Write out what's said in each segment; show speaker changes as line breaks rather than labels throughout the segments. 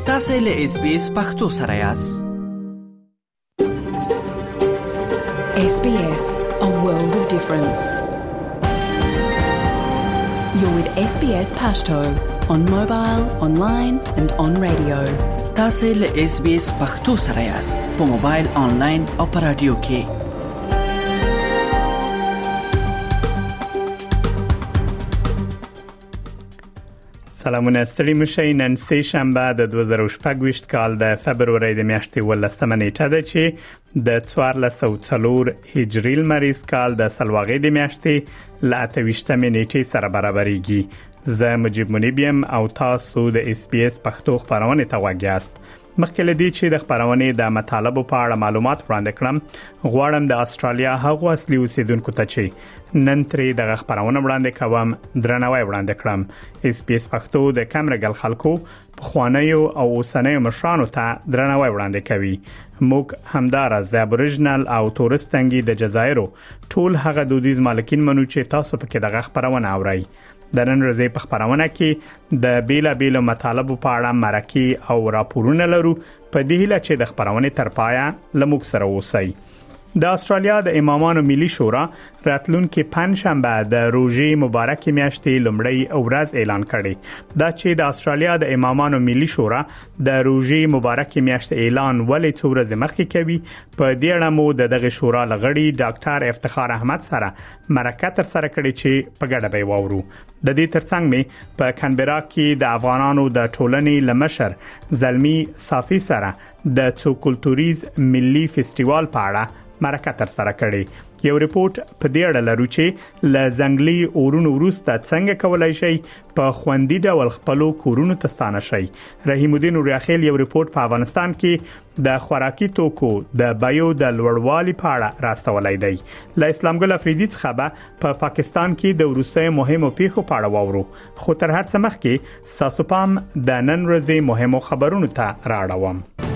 تاسو له SBS پښتو سره یاست.
SBS, a world of difference. You're with SBS Pashto on mobile, online and on radio.
تاسو له SBS پښتو سره یاست په موبایل، آنلاین او په رادیو کې.
سلامونه ستړي مشئ. نن سه شنبه د 2024 کال د فبرवरी د میاشتې 18 نیټه ده چې د 1404 هجری لمریز کال د سلواغې د میاشتې ل 28 نیټې سره برابرېږي. زه مجيب منیبیم او تاسو د SBS پښتو خبرونه ته وګیاست. مخکې لدی چې د خبرونه د مطالبه په اړه معلومات وړاندې کړم، غواړم د استرالیا هغو اصلي اوسیدونکو ته چې نن ترې د خبرونه وړاندې کوم درناوی وړاندې کړم. SBS پښتو د کمرګل خلکو په خوانیو او اوسنیو مشرانو ته درناوی وړاندې کوي. موږ همدارس د ابوریجنل او تورستانګي د جزایرو ټول هغه دودیز مالکین منو چې تاسو پکې د خبرونه اورئ. د نن ورځې په خبرونه کې د بیلا مطالبه په اړه مرکه او راپورونه لرو، په دې هیله چې د خبرونه تر پایه لموږ سره اوسئ. د استرالیا د امامانو ملي شورا راتلونکي پنځشنبه د روژې مبارکې میاشتې لومړی ورځ اعلان کړي. دا چې د استرالیا د امامانو ملي شورا د روژې مبارکې میاشتې اعلان ولې څو ورځې مخکې کوي، په دې اړه مو دغه شورا لغړي ډاکټر افتخار احمد سره مرکه تر سره کړي چې په ګډه به وورو. د دې ترڅنګ می په کانبرا کې د افغانانو د ټولنې لمشر زلمی صافي سره د څو کلتوریز ملي فستیوال په اړه مرکه تر سره کړي. یو ریپورت په دې اړه لرو چې ل ځنګلي اورونو وروسته څنګه کولای شي په خوندي ډول خپل کورونو ته ستانه شي. رحیم الدین ریاخیل یو ریپورت په افغانستان کې د خوراکي توکو د بایو د لوړوالي په اړه راستولای دی. ل اسلام ګل افریدي څخه په پاکستان کې د وروستي مهمو پیښو په اړه وورو، خو تر هر څه مخکې تاسو پام د نن ورځې مهمو خبرونو ته راړوم.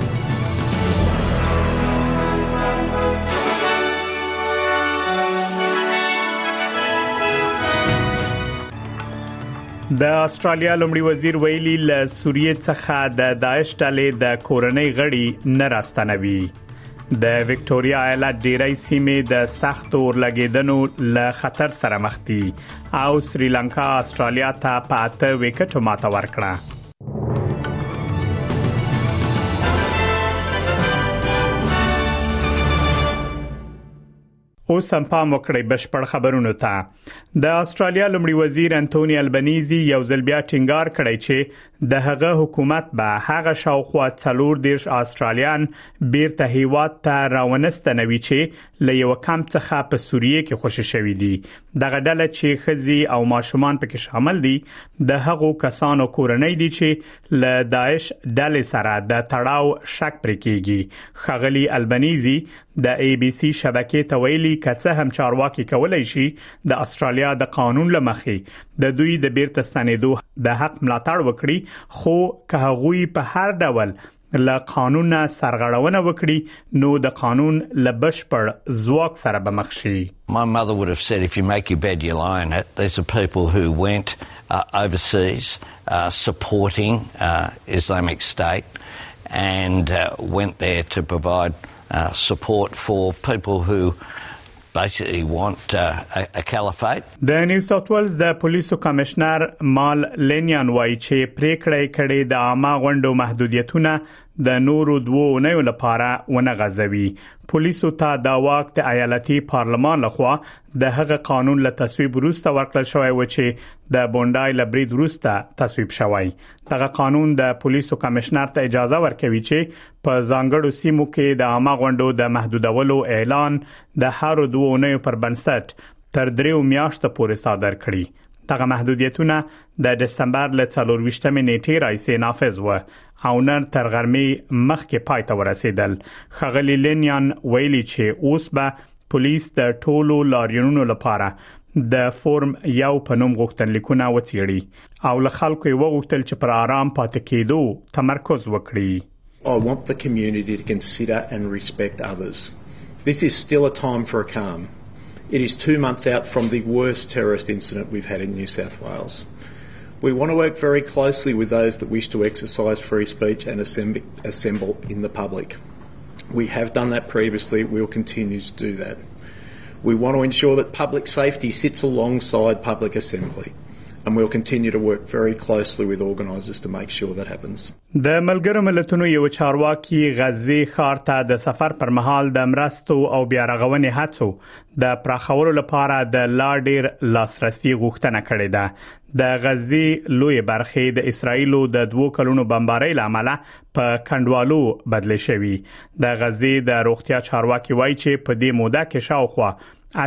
د استرالیا لومړي وزیر ویلي ل سوریې څخه د داعش ډلې د کورنۍ غړي نه راستنوي. د وکټوريا ایالت ډیری سیمې د سخت اورلګیدنو له خطر سره مخ دي او سریلانکا استرالیا ته په 8 وکټو ماته ورکړه. اوس هم پام وکړئ بشپړ خبرونو ته. د استرالیا لومړي وزیر انټونی البنيزي یو ځل بیا ټینګار کړی چې د هغه حکومت به هغه شاوخوا 40 استرالیان بیرته هیواد ته راونستنوي چې له یو کم څخه په سوریې کې خوشی شوی دي. دغه ډله چې خزي او ماشومان پکې شامل دي د هغو کسانو کورنۍ دي چې له داعش ډلې سره د تړاو شک پرې کیږي. خغلی البنيزي د ABC شبکې ته ویلي کڅه هم چارواکي کولای شي د استرالیا د قانون لمخې د دوی د بیرته ستنېدو د حق ملاتړ وکړي، خو که هغوی په هر ډول له قانون سرغړونه وکړي نو د قانون له بشپړ ځواک سره به مخ شي.
My mother would have said if you make your bed you lie in it. These are people who went overseas supporting Islamic State and went there to provide support for people who basically want a caliphate.
د نیو ساوث ویلز د پولیسو کمشنر مال لینیان وایي چې پریکړه کړې د عامه غونډو محدودیتونه د نورو دوه اونیو لپاره ونه غځوي. پولیسو ته دا واک د ایالتي پارلمان لخوا د هغه قانون له تصویب وروسته ورکړل شوی و چې د بونډای لبرید وروسته تصویب شوی. دغه قانون د پولیسو کمشنر ته اجازه ورکوي چې په ځانګړو سیمو کې د عامه غونډو د محدودولو اعلان د هر دوه اونیو پر بنسټ تر 3 میاشتو پورې صادر کړي. دغه محدودیتونه د دسمبر له 24 نیټې راځي نافذ و او نن تر غرمې مخکې پای ته ورسېدل. خغلی لینیان ویلي چې اوس به پولیس د ټولو لاریونونو لپاره د فورم یو په نوم غوښتنلیکونه وڅېړي او له خلکو یې وغوښتل چې پر آرام پاتې کېدو تمرکز وکړي.
I want the community to consider and respect others. This is still a time for a calm. It is 2 months out from the worst terrorist incident we've had in New South Wales. We want to work very closely with those that wish to exercise free speech and assemble in the public. We have done that previously. We'll continue to do that. We want to ensure that public safety sits alongside public assembly, and we'll continue to work very closely with organisers to make sure that happens.
د ملګرو ملتونو یو چارواکي غزې ښار ته د سفر پر مهال د مرستو او بیا رغونې هڅو د پراخولو لپاره د لا ډیر لاسرسي غوښتنه کړې ده. د غزې لوی برخې د اسرایلو د 2 کلونو بمبارۍ لامل په کندوالو بدل شوي. د غزې د روغتیا چارواکي وایي چې په دې موده کې شاوخوا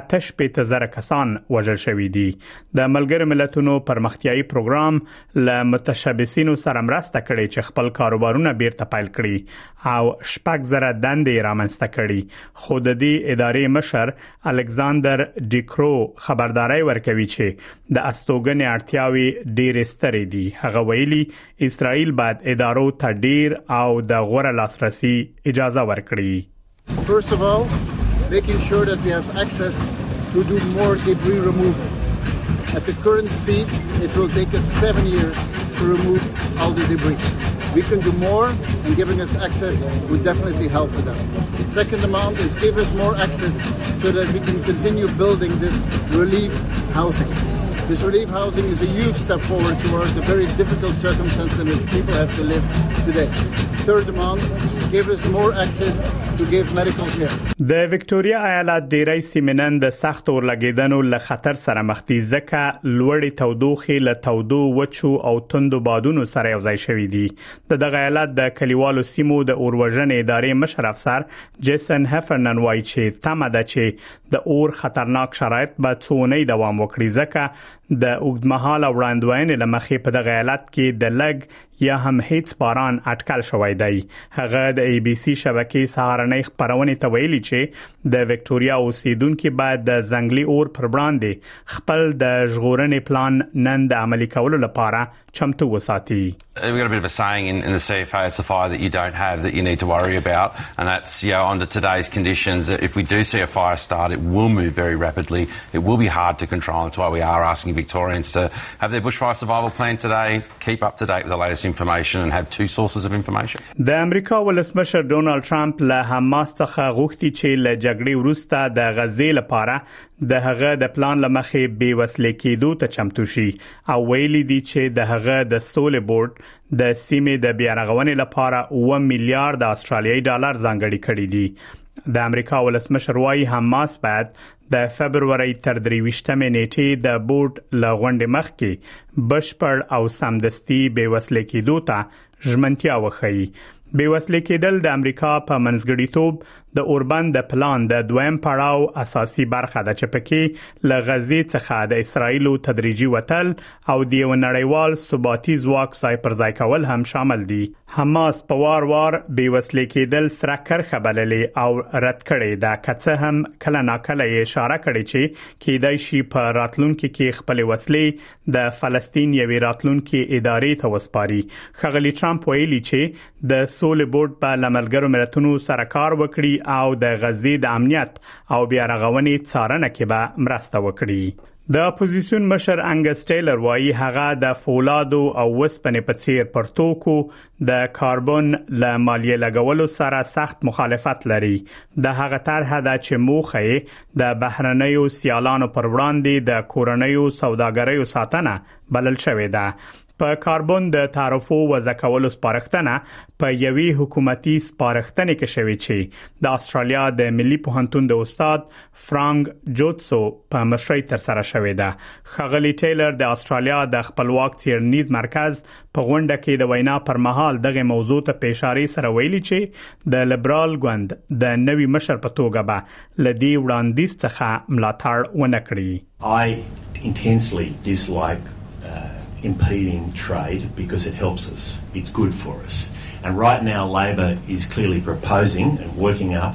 8,000 کسان وژل شوي دي. د ملګرو ملتونو پرمختیایي پروګرام له متشبثینو سره مرسته کړې چې خپل کاروبارونه بیرته پیل کړي او 6,000 دندې رامنځته کړي. خو د دې ادارې مشر الکساندر ډیکرو خبرداري ورکوي چې د استوګنې اړتیاوي ډېرې سترې دي. هغه ویلي اسرائیل باید ادارو ته ډیر او د غوړه لاسرسي اجازه ورکړي.
First of all, making sure that we have access to do more debris removal. At the current speed, it will take us 7 years to remove all the debris. We can do more, and giving us access would definitely help with that. Second amount is give us more access so that we can continue building this relief housing. This relief housing is a huge step forward towards the very difficult circumstances in which people have to live today. Third amount, give us more access to give medical care.
د وکټوريا ایالت ډیری سیمنن د سخت اورلګیدنو له خطر سره مخ دي ځکه لوړې تودوخې له تودو وچو او تندو بادونو سره یو ځای شوي دي. دغه ایالت د کلیوالو سیمو د اوروژنې ادارې مشر افسر جیسن هفرنن وایي چې تمه ده چې د اور خطرناک شرایط به څونې دوام وکړي ځکه د اوږدمهاله وړاندوینې لمخې په دغه ایالت کې د لګ یا هم هیڅ باران اټکل شوی دی. هغه د ای بي سي شبکې سهارنۍ خبرونه ته ویلي چې د وکټوريا اوسیدونکو باید د ځنګلي اور پر وړاندې خپل د ژغورنې پلان نن د عملي کولو لپاره چمتو وساتي.
We've got a bit of a saying in the CFA, it's the fire that you don't have that you need to worry about, and that's, under today's conditions, if we do see a fire start, it will move very rapidly. It will be hard to control. That's why we are asking Victorians to have their bushfire survival plan today, keep up to date with the latest information and have 2 sources of information.
د امریکا ولسمشر ډونالد ټرمپ له حماس څخه غوښتي چې له جګړې وروسته د غزې لپاره د هغه د پلان لمخې بې وسلې کېدو ته چمتو شي او ویلي دي چې د هغه د سولې بورډ د سیمې د بیارغونې لپاره 1 میلیارډ استرالیایي ډالر ځانګړي کړي دي. د امریکا ولسمشر وايي حماس باید د فبرवरी تر 23 نیټې د بورډ له غونډې مخکې بشپړ او سمدستي بې وسلې کېدو ته ژمنتیا وښيي. بې وسلې کېدل د امریکا په منځګړیتوب د اوربند د پلان د دویم پړاو اساسي برخه ده چې پکې له غزې څخه د اسرایلو تدریجي وتل او د یو نړیوال ثباتي ځواک ځای پر ځای کول هم شامل دي. حماس په وار بې وسلې کېدل سره کرخه بللې او رد کړي دا کڅه هم کله ناکله اشاره کړي چې کېدای شي په راتلونکو کې خپل وسلې د فلسطین یوې راتلونکو ادارې ته وسپاري. ښاغلي ټرمپ ویلي چې د سولې بورډ په لملګرو ملتونو سره کار وکړي او د غزې د امنیت او بیا رغونې څارنه کې به مرسته وکړي. د اپوزیسیون مشر انګس ټیلر وایي هغه د فولادو او وسپنې په څیر پر توکو د کاربن له مالیې لګولو سره سخت مخالفت لري. د هغه طرحه ده چې موخه د بهرنیو سیالانو پر وړاندې د کورنیو سوداګریو ساتنه بلل شوې ده. په کاربن د تعرفو وضع کولو سپارښتنه په یوې حکومتي سپارښتنې کې شوې چې د استرالیا د ملي پوهنتون د استاد فرانک جوتسو په مشرۍ تر سره شوې ده. ښاغلي ټیلر د استرالیا د خپلواک څېړنیز مرکز په غونډه کې د وینا پر مهال دغه موضوع ته په اشاره سره ویلي چې د لیبرال ګوند د نوي مشر په توګه به لدی وړاندیز څخه ملاتړ ونه کړي.
I intensely dislike impeding trade because it helps us. It's good for us. And right now Labor is clearly proposing and working up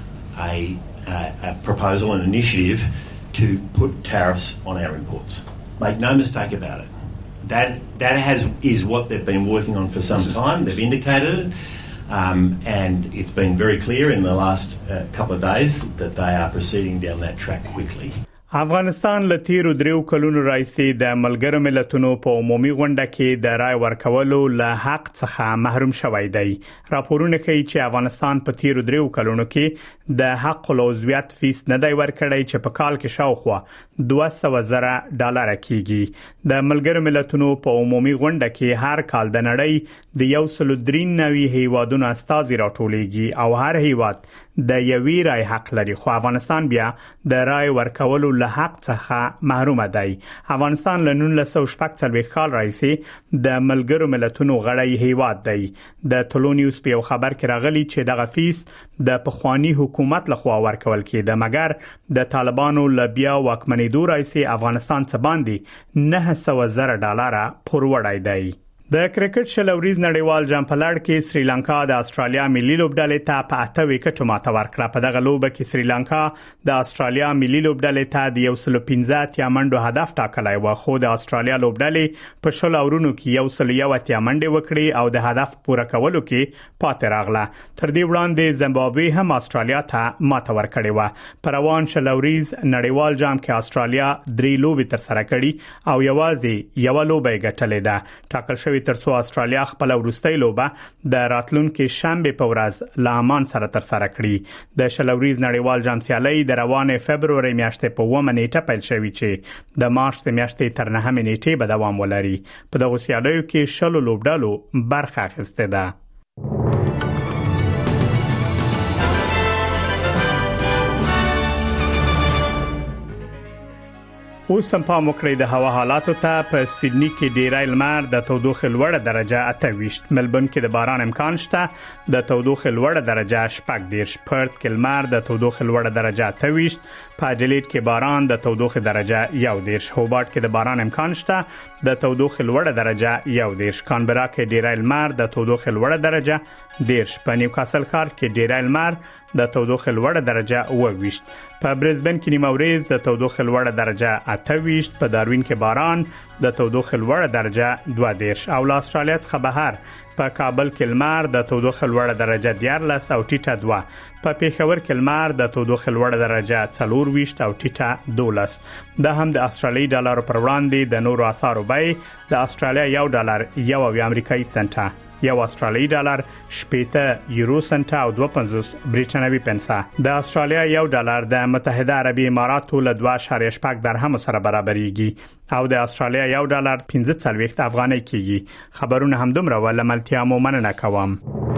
a proposal, an initiative to put tariffs on our imports. Make no mistake about it. That is what they've been working on for some time. They've indicated it. And it's been very clear in the last couple of days that they are proceeding down that track quickly.
افغانستان له تیرو دریو کلونو راځي د ملګرو ملتونو په عمومي غونډه کې د رای ورکولو له حق څخه محروم شوی دی. راپورونه ښیي چې افغانستان په تیرو دریو کلونو کې د حق العضویت فیس نه دی ورکړی چې په کال کې شاوخوا $200,000 کیږي. د ملګرو ملتونو په عمومي غونډه کې هر کال د نړۍ د 193 هیوادونو استازي راټولېږي او هر هیواد د یوې رای حق لري، خو افغانستان بیا د رای ورکولو له حق څخه محروم دی. افغانستان له 1940 کال راځي د ملګرو ملتونو غړی هیواد دی. د تولونیوس په خبر کې راغلی چې دغه فیس د پخوانی حکومت لخوا ورکول کېده، مګر د طالبانو له بیا واکمنېدو راځي افغانستان څخه باندې $900,000 پوروړی دی. د کرکټ شلوريز نړیوال جام په لړ کې سریلانکا د استرالیا ملي لوبډلې ته په 8 وکټو ماته ورکړه. په دغه لوبه کې سریلانکا د استرالیا ملي لوبډلې ته د 115 منډو هدف ټاکلی و، خو د استرالیا لوبډلې په 10 اورونو کې 101 منډې وکړې او د هدف پوره کولو کې پاتې راغله. تر دې وړاندې زیمبابوې هم استرالیا ته ماته ورکړې و. په روان شلوريز نړیوال جام کې استرالیا 3 لوبې تر سره کړې او یوازې یو لوبه یې ګټلې ده. ټاکل شوی ترڅو استرالیا خپل وروستۍ لوبه د راتلونکو شنبه په ورځ له عمان سره تر سره کړي. د شلوريز نړیوال جام سیالي د روانې فبروري میاشتې په 1 نیټه پیل شوې چې د مارچ د میاشتې تر 9 نیټې به دوام ولري. په دغه سیالیو کې 10 لوبډالو برخه اخیسته ده. اوس هم پام وکړئ د هوا حالاتو ته. په سیدنی کې ډیری لمر، د تودوخې لوړه درجه 28. ملبورن کې د باران امکان شته، د تودوخې لوړه درجه 14. پرت کې لمر، د تودوخې لوړه درجه 28. په اډلیډ کې باران، د تودوخې درجه 1. هوبارت کې د باران امکان شته، د تودوخې لوړه درجه 1. کانبرا کې ډیری لمر، د تودوخې لوړه درجه 10. په نیوکاسل ښار کې ډیری لمر، د تودوخې لوړه درجه 28. په برزبن کې نیمه ورځ، د تودوخې لوړه درجه 28. په داروین کې باران، د تودوخې لوړه درجه 22. او له استرالیا څخه بهر په کابل کې لمر، د تودوخې لوړه درجه 14 او ټیټه 2. په پیښور کې لمر، د تودوخې لوړه درجه 24 او ټیټه 12. دا هم د استرالی ډالر پر وړاندې د نورو اسعارو بیې. د استرالیا $1 1 امریکایي سنټه، یو استرالی ډالر 80 یورو سنت او 2.50 بریټانوي پنسه. د استرالیا $1 د متحده عربی اماراتو له 2.8 درهم سره برابرېږي او د استرالیا $1 15 افغانۍ کېږي. خبرونه هم دومره ولملتیا مو مننه کوم.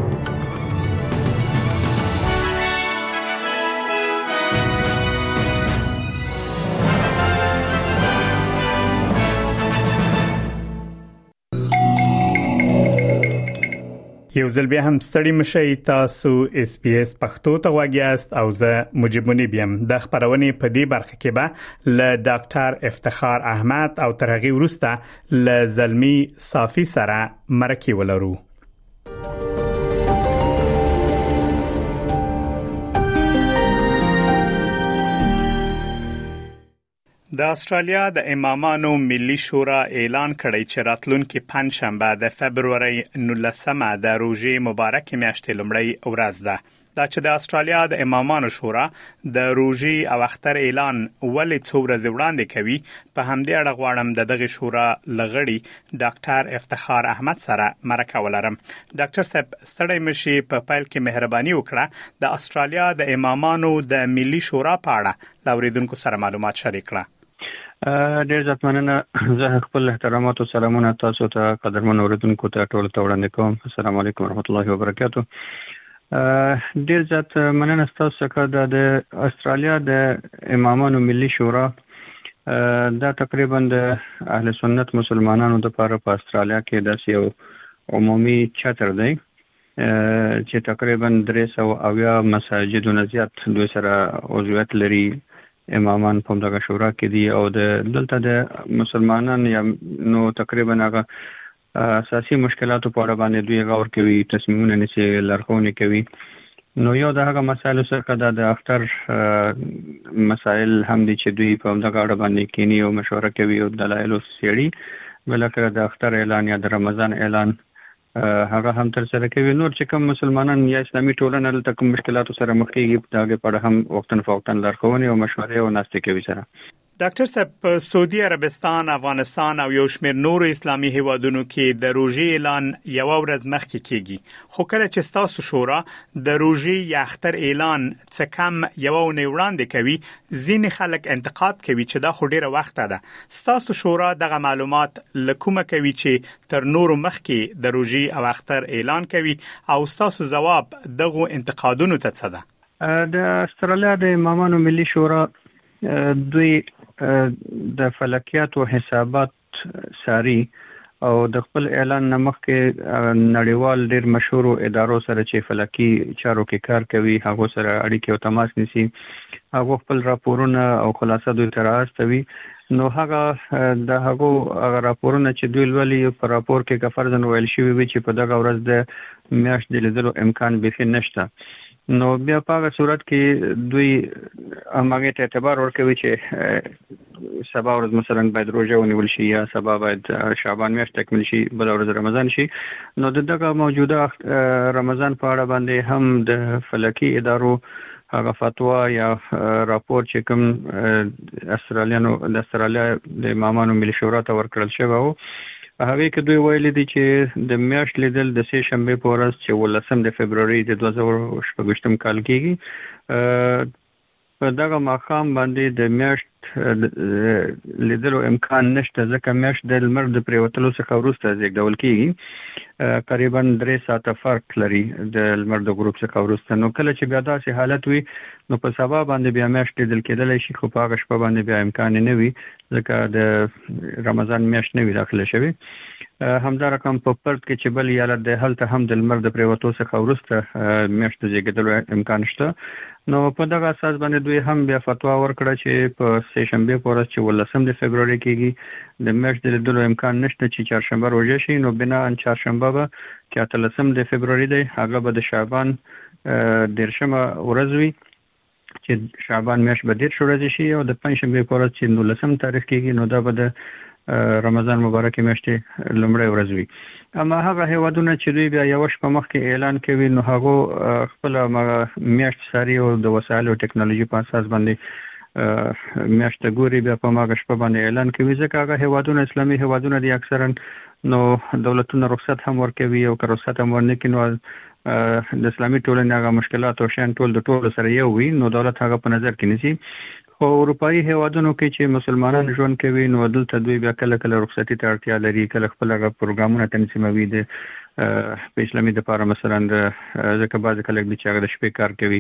یو ځل بیا هم ستړي مشئ، تاسو SBS پښتو ته وګیاست او زه مجيبونی بیم. د خبرونې په دې برخه کې به ل ډاکټر افتخار احمد او تر هغه وروسته ل زلمی صافي سره مرکه ولرو. د استرالیا د امامانو ملي شورا اعلان کړی چې راتلونکي پنځشنبه د فبروري 19 د روزې مبارکه میاشتې لومړی ورځ ده. دا چې د استرالیا د امامانو شورا د روزې او اختر اعلان ولې څو ورځې وړاندې کوي، په همدې اړه غواړم د دغه شورا لغړي ډاکټر افتخار احمد سره مرکه ولرم. ډاکټر صاحب ستړي مشي، په پیل کې مهرباني وکړه د استرالیا د امامانو د ملي شورا په اړه لاوریدونکو سره معلومات شریک کړه.
ډېر زیات مننه. زه خپل احترامات او سلامونه تاسو ته قدرمن اوریدونکو ته ټول ته وړاندې کوم. السلام علیکم ورحمت الله وبرکاتہ. ډېر زیات مننه تاسو څخه د استرالیا د امامانو ملي شورا دا تقریبا د اهل سنت مسلمانانو د لپاره په استرالیا کې د یو عمومي چتر دی چې تقریبا 300 مساجدونو زیات دوی سره عضویت لري. امامان په دغه شورا کې دي او د دلته د مسلمانانو یا نو تقریبا هغه اساسي مشکلاتو په اړه باندې دوی غور کوي، تصمیمونه نیسي، لارښوونې کوي. نو یو د هغه مسایلو څخه د اختر مسایل هم دي چې دوی په دغه اړه باندې کینی او مشوره کوي او دلایل سړي. بلکې د اختر اعلان یا د رمضان اعلان هغه هم تر سره کوي. نور چې کوم مسلمانان یا اسلامي ټولنه له کوم مشکلاتو سره مخ کیږي، دا په اړه هم وختن فوقتن لارښوونې او مشورې او ناستې کوي سره.
ډاکټر صاحب په سعودي عربستان، افغانستان او یو شمېر نور اسلامي هیوادونو کې د روژې اعلان یو ورځ مخکې کیږي، خو کله چې تاسو شورا د روژې یا اختر اعلان څه کم یو نه وړاندې کوي، ځینې خلک انتقاد کوي چې دا خو ډیره وخت ده. تاسو شورا دغه معلومات لکومه کوي چې تر نور مخکې د روژې او اختر اعلان کوي، او تاسو جواب دغه انتقادونو ته څه ده؟
د استرالیا د امامانو ملي شورا دوی د فلکیات او حسابات ساري او د خپل اعلان نمخ کې نړیوال ډیر مشهور ادارو سره چې فلکی چارو کې کار کوي هغه سره اړیکې او تماس نیسي، هغه خپل راپورونه او خلاصه دوی ته راستوي. نو هغه د هغه راپورونه چې دوی لولي په راپور کې کفرزن ویل شوی وي چې په دغه ورځ د میاشت د لیدلو امکان به نشته. نو بیا په هغه صورت کې دوی هغه ته اعتبار ورکوي چې سبا ورځ مثلا باید روزه ونیول شي یا سبا باید شعبان میاشت تکمیل شي، بل ورځ رمضان شي. نو دغه موجوده رمضان په اړه باندې هم د فلکی ادارو هغه فتوا یا راپور چې کوم استرالیا د امامانو ملي شورا ته ورکړل شوی وو، هغه کې دوی ویلي دي چې د میاشت لیدل د سه شنبه په ورځ چې 18 د فبرवरी د 2018 کال کېږي، په دغه ماښام باندې د میاشت لیدلو امکان نشته، ځکه میاشت د لمر د پریوتلو څخه وروسته زیږول کېږي، تقریبا 3 ساعته فرق لري د لمر د غروب څخه وروسته. نو کله چې بیا داسې حالت وي نو په سبا باندې بیا میاشت لیدل کېدلی شي، خو په هغه شپه باندې بیا امکان نه وي ځکه د رمضان میاشت نه وي داخله شوی. همدا رقم په پرد کې چې بل یاله د هلته هم د لمر د پریوتو څخه وروسته میاشت زیږیدلو امکان شته. نو په دغه اساس باندې دوی هم بیا فتوا ورکړه چې په سه شنبه په ورځ چې 18 د فبرवरी کېږي د میاشت د لیدلو امکان نشته چې چهارشنبه روزه شي. نو بنا ان چهارشنبه به چې 18 د فبرवरी دی هغه به د شعبان 13مه ورځ وي چې شعبان میاشت به 13 ورځې شي، او د پنځشنبه په ورځ چې 19 تاریخ کېږي نو دا به د رمضان مبارک میاشتې لومړی ورځ وي. اما هغه هیوادونه چې دوی بیا یو شپه مخکې اعلان کوي نو هغه خپل میاشت ساري او د وسایل او ټکنالوژي په اساس باندې میاشت ګوري، بیا په ماغه شپه باندې اعلان کوي، ځکه هغه هیوادونه اسلامي هیوادونه دي اکثرا نو دولتونه رخصت هم ورکوي، او که رخصت هم ورنکړي نو د اسلامي ټولنې هغه مشکلات او شان ټول د ټولو سره یو وي، نو دولت هغه په نظر کې نیسي. خو اروپایي هیوادونو کې چې مسلمانان ژوند کوي نو دلته دوی بیا کله کله رخصتي ته اړتیا لري، کله خپل هغه پروګرامونه تنظیموي د په اسلامي د لپاره، مثلا ځکه بعض کله چې هغه د شپې کار کوي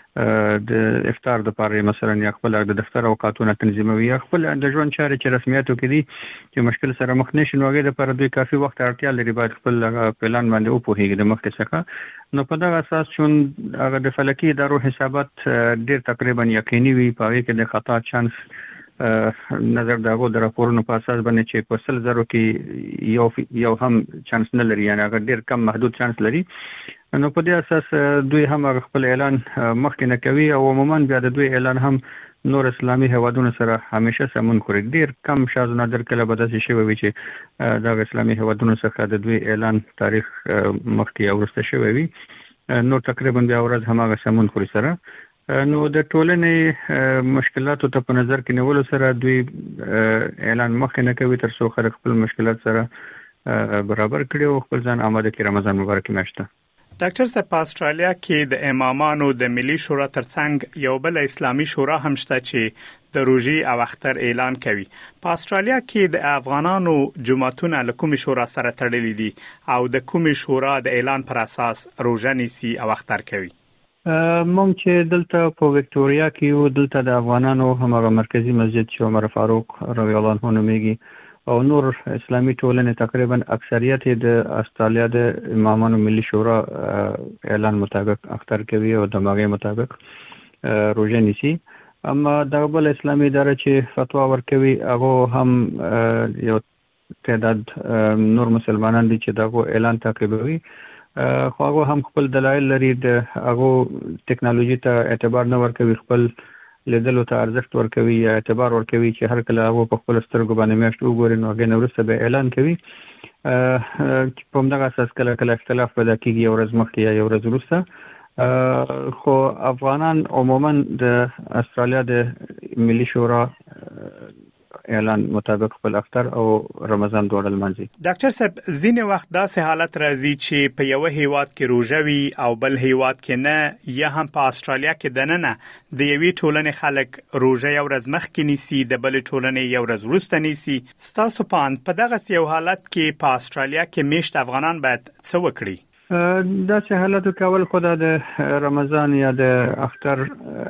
د افطار د لپاره مثلا یا خپل د دفتر اوقاتونه تنظیموي، خپل د ژوند چارې چې رسمیاتو کې دي چې مشکل سره مخ نشي نو هغه د لپاره دوی کافي وخت اړتیا لري، باید خپل پلان باندې وپوهیږي د مخکې څخه. نو په دغه اساس چې هغه د فلکی ادارو حسابات ډیر تقریبا یقیني وي، په هغه کې د خطا چانس نظر دغه د راپورونو په اساس باندې چې په 100 کې یو هم چانس نه لري، یعنی هغه ډیر کم محدود چانس لري. نو په دې اساس دوی هم خپل اعلان مخکې نه کوي، او عموما بیا د دوی اعلان هم نور اسلامي هیوادونو سره همیشه سمون خوري. ډیر کم شاز نادر کله به داسې شوی وي چې د اسلامي هیوادونو څخه د دوی اعلان تاریخ مخکې او وروسته شوی وي، نو تقریبا بیا ورځ هم هغه سمون خوري سره. نو د ټولنې مشکلاتو ته په نظر کې نیولو سره دوی اعلان مخکې نه کوي تر څو خلک خپل مشکلات سره برابر کړي او خپل ځان آماده کړي رمضان مبارک میاشت ته.
ډاکټر صاحب، په استرالیا کې د امامانو د ملي شورا ترڅنګ یو بل اسلامي شورا هم شته چې د روژې او اختر اعلان کوي. په استرالیا کې د افغانانو جماعتونه له کومې شورا سره تړلي دي او د کومې شورا د اعلان پر اساس روژه نیسي او اختر کوي؟
مونږ چې دلته په وکټوريا کې یو، دلته د افغانانو همغه مرکزی مسجد چې عمر فاروق رضی الله عنه نومیږي او نور اسلامي ټولنې تقریبا اکثریت د استرالیا د امامانو ملي شورا اعلان مطابق اختر کوي او د ماغه مطابق روزه نیسي. اما د بل اسلامي اداره چې فتوا ورکوي هغه هم یو تعداد نور مسلمانان دي چې دغه اعلان تعقیبوي، خو هغه هم خپل دلایل لري، د هغه ټکنالوژي ته اعتبار نه ورکوي، خپل لیدلو ته ارزښت ورکوي یا اعتبار ورکوي چې هر کله هغه په خپل سترګو باندې میاشت وګوري نو هغه نورسته به اعلان کوي. په همدغه اساس کله کله اختلاف پیدا کیږي، یو ورځ مخکې یا یو ورځ وروسته. خو افغانان عموما د استرالیا د ملي شورا اعلان مطابق خپل اختر او رمضان دواړه لمانځي.
ډاکټر صاحب ځینې وخت داسې حالت راځي چې په یو هیواد کې روژه وي او بل هیواد کې نه، یا هم په استرالیا کې دننه د یوې ټولنې خلک روژه یو ورځ مخکې نیسي، د بل ټولنې یو ورځ وروسته نیسي. ستاسو په دغه یو حالت کې په استرالیا کې میشت افغانان باید څه وکړي؟
دا چې حالت کول خدای د رمضان یا د اختر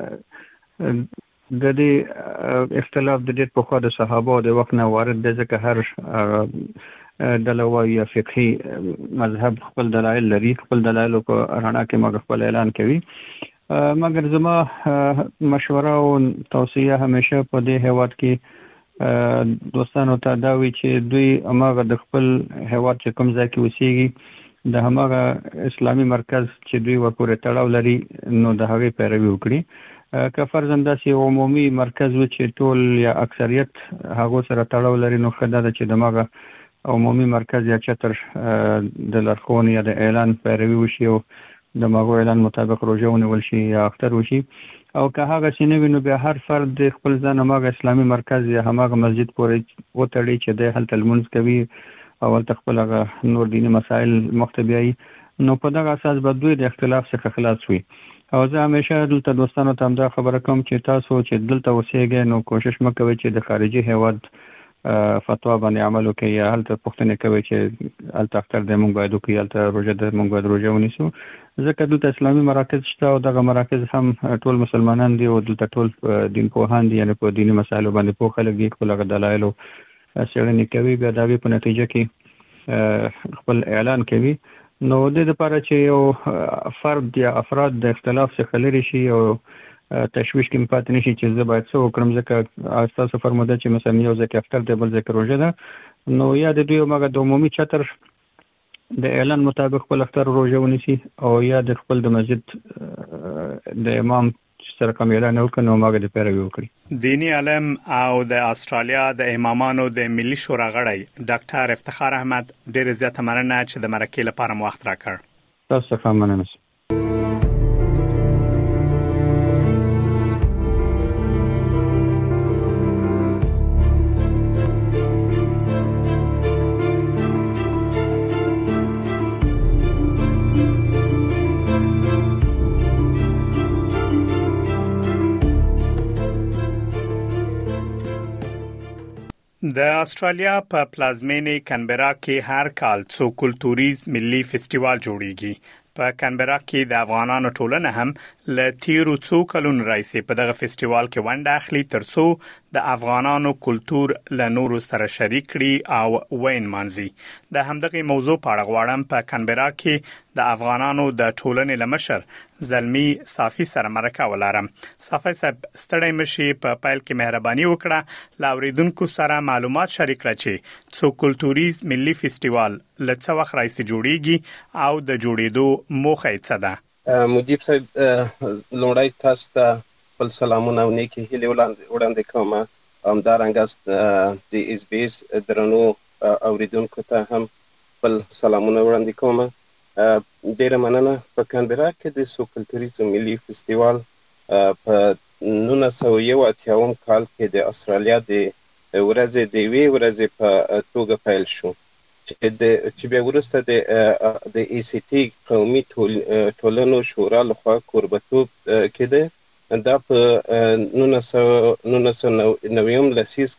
د دې اختلاف د دې په خوا د صحابه د وخت نه وارد دی، ځکه هر دلوي یا فقهي مذهب خپل دلایل لري، خپل دلایل په رڼا کې موږ خپل اعلان کوي. مګر زما مشوره او توصیه همیشه په دې هیواد کې دوستانو ته دا وي چې دوی هغه د خپل هیواد چې کوم ځای کې اوسېږي د هغه اسلامي مرکز چې دوی ورپورې تړاو لري نو د هغې پیروي وکړي. که فرضاً داسې عمومي مرکز و چې ټول یا اکثریت هغه سره تړاو لري نو ښه ده چې دغه عمومي مرکز یا چتر د لارښوونې یا د اعلان پیروي وشي او د هغه اعلان مطابق روژه ونیول شي یا اختر وشي. او که هغه څه نه وي نو بیا هر فرد د خپل ځان هغه اسلامي مرکز یا هغه مسجد پورې وتړي چې د هلته لمونځ کوي او هلته خپل هغه نور دیني مسایل مخ ته بیایي، نو په دغه اساس به دوی د اختلاف څخه خلاص وي. او زه همیشه دلته دوستانو ته هم دا خبره کوم چې تاسو چې دلته اوسېږئ نو کوشش مکوئ چې د خارجي هیواد فتوا باندې عمل وکړئ، یا هلته پوښتنې کوئ چې هلته اختر دی موږ باید وکړو، هلته روژه ده موږ باید روژه ونیسو، ځکه دلته اسلامي مراکز شته او دغه مراکز هم ټول مسلمانان دي او دلته ټول دین پوهان دي، یعنې په دیني مسایلو باندې پوه خلک دي، خپل هغه دلایلو څېړنې کوي، بیا د هغې په نتیجه کې خپل اعلان کوي. نو د دې لپاره چې یو فرد یا افراد د اختلاف څخه لرې شي او تشویش کې پاتې نشي چې زه باید څه وکړم، ځکه تاسو فرموده چې مثلا یو ځای کې اختر دی بل ځای کې روژه ده، نو یا د دوی هغه د عمومي چتر د اعلان مطابق خپل اختر روژه ونیسي او یا د خپل د مسجد د امام سره کوم اعلان وکړي نو هغه د پیروي وکړي.
دینی عالم او د استرالیا د امامانو د ملي شورا غړی ډاکټر افتخار احمد، ډېر زیاته مننه چې د مرکې لپاره مو وخت راکړ.
تاسو څخه مننه. د استرالیا په پلازمینې کانبرا کې هر کال څو کلتوریز ملي فستیوال جوړیږي. په کانبرا کې د افغانانو ټولنه هم ل تیرو څو کلونو راځي په دغه فستیوال کې ونډه اخلي ترڅو د افغانانو کلتور له نورو سره شریک کړي او وین مانځي. د همدغه موضوع په اړه غواړم په کانبرا کې د افغانانو د ټولنې لمشر زلمی صافي سره مرکه ولرم. صافي صاحب ستړی مشي په پایل کې مهرباني وکړه لاوریدونکو سره معلومات شریک کړئ چې څو کلتوریز ملي فستیوال لڅ وخت راځي جوړیږي او د جوړېدو موخه څه ده؟
مجيب صاحب لومړی تاسو ته خپل سلامونه او نیکی هیلې وړاندې کوم، همدارنګه د اس بي اس درنو اوریدونکو ته هم خپل سلامونه وړاندې کوم. ډیره مننه. په کانبرا کې د څو کلتوریز ملي فستیوال په 1981 کال کې د استرالیا د ورځې د وی ورځې په توګه پیل شو چې بیا وروسته د ای سی ټي قومي ټولنو شورا لخوا کوربتوب کېده. دا په 1990 لسیز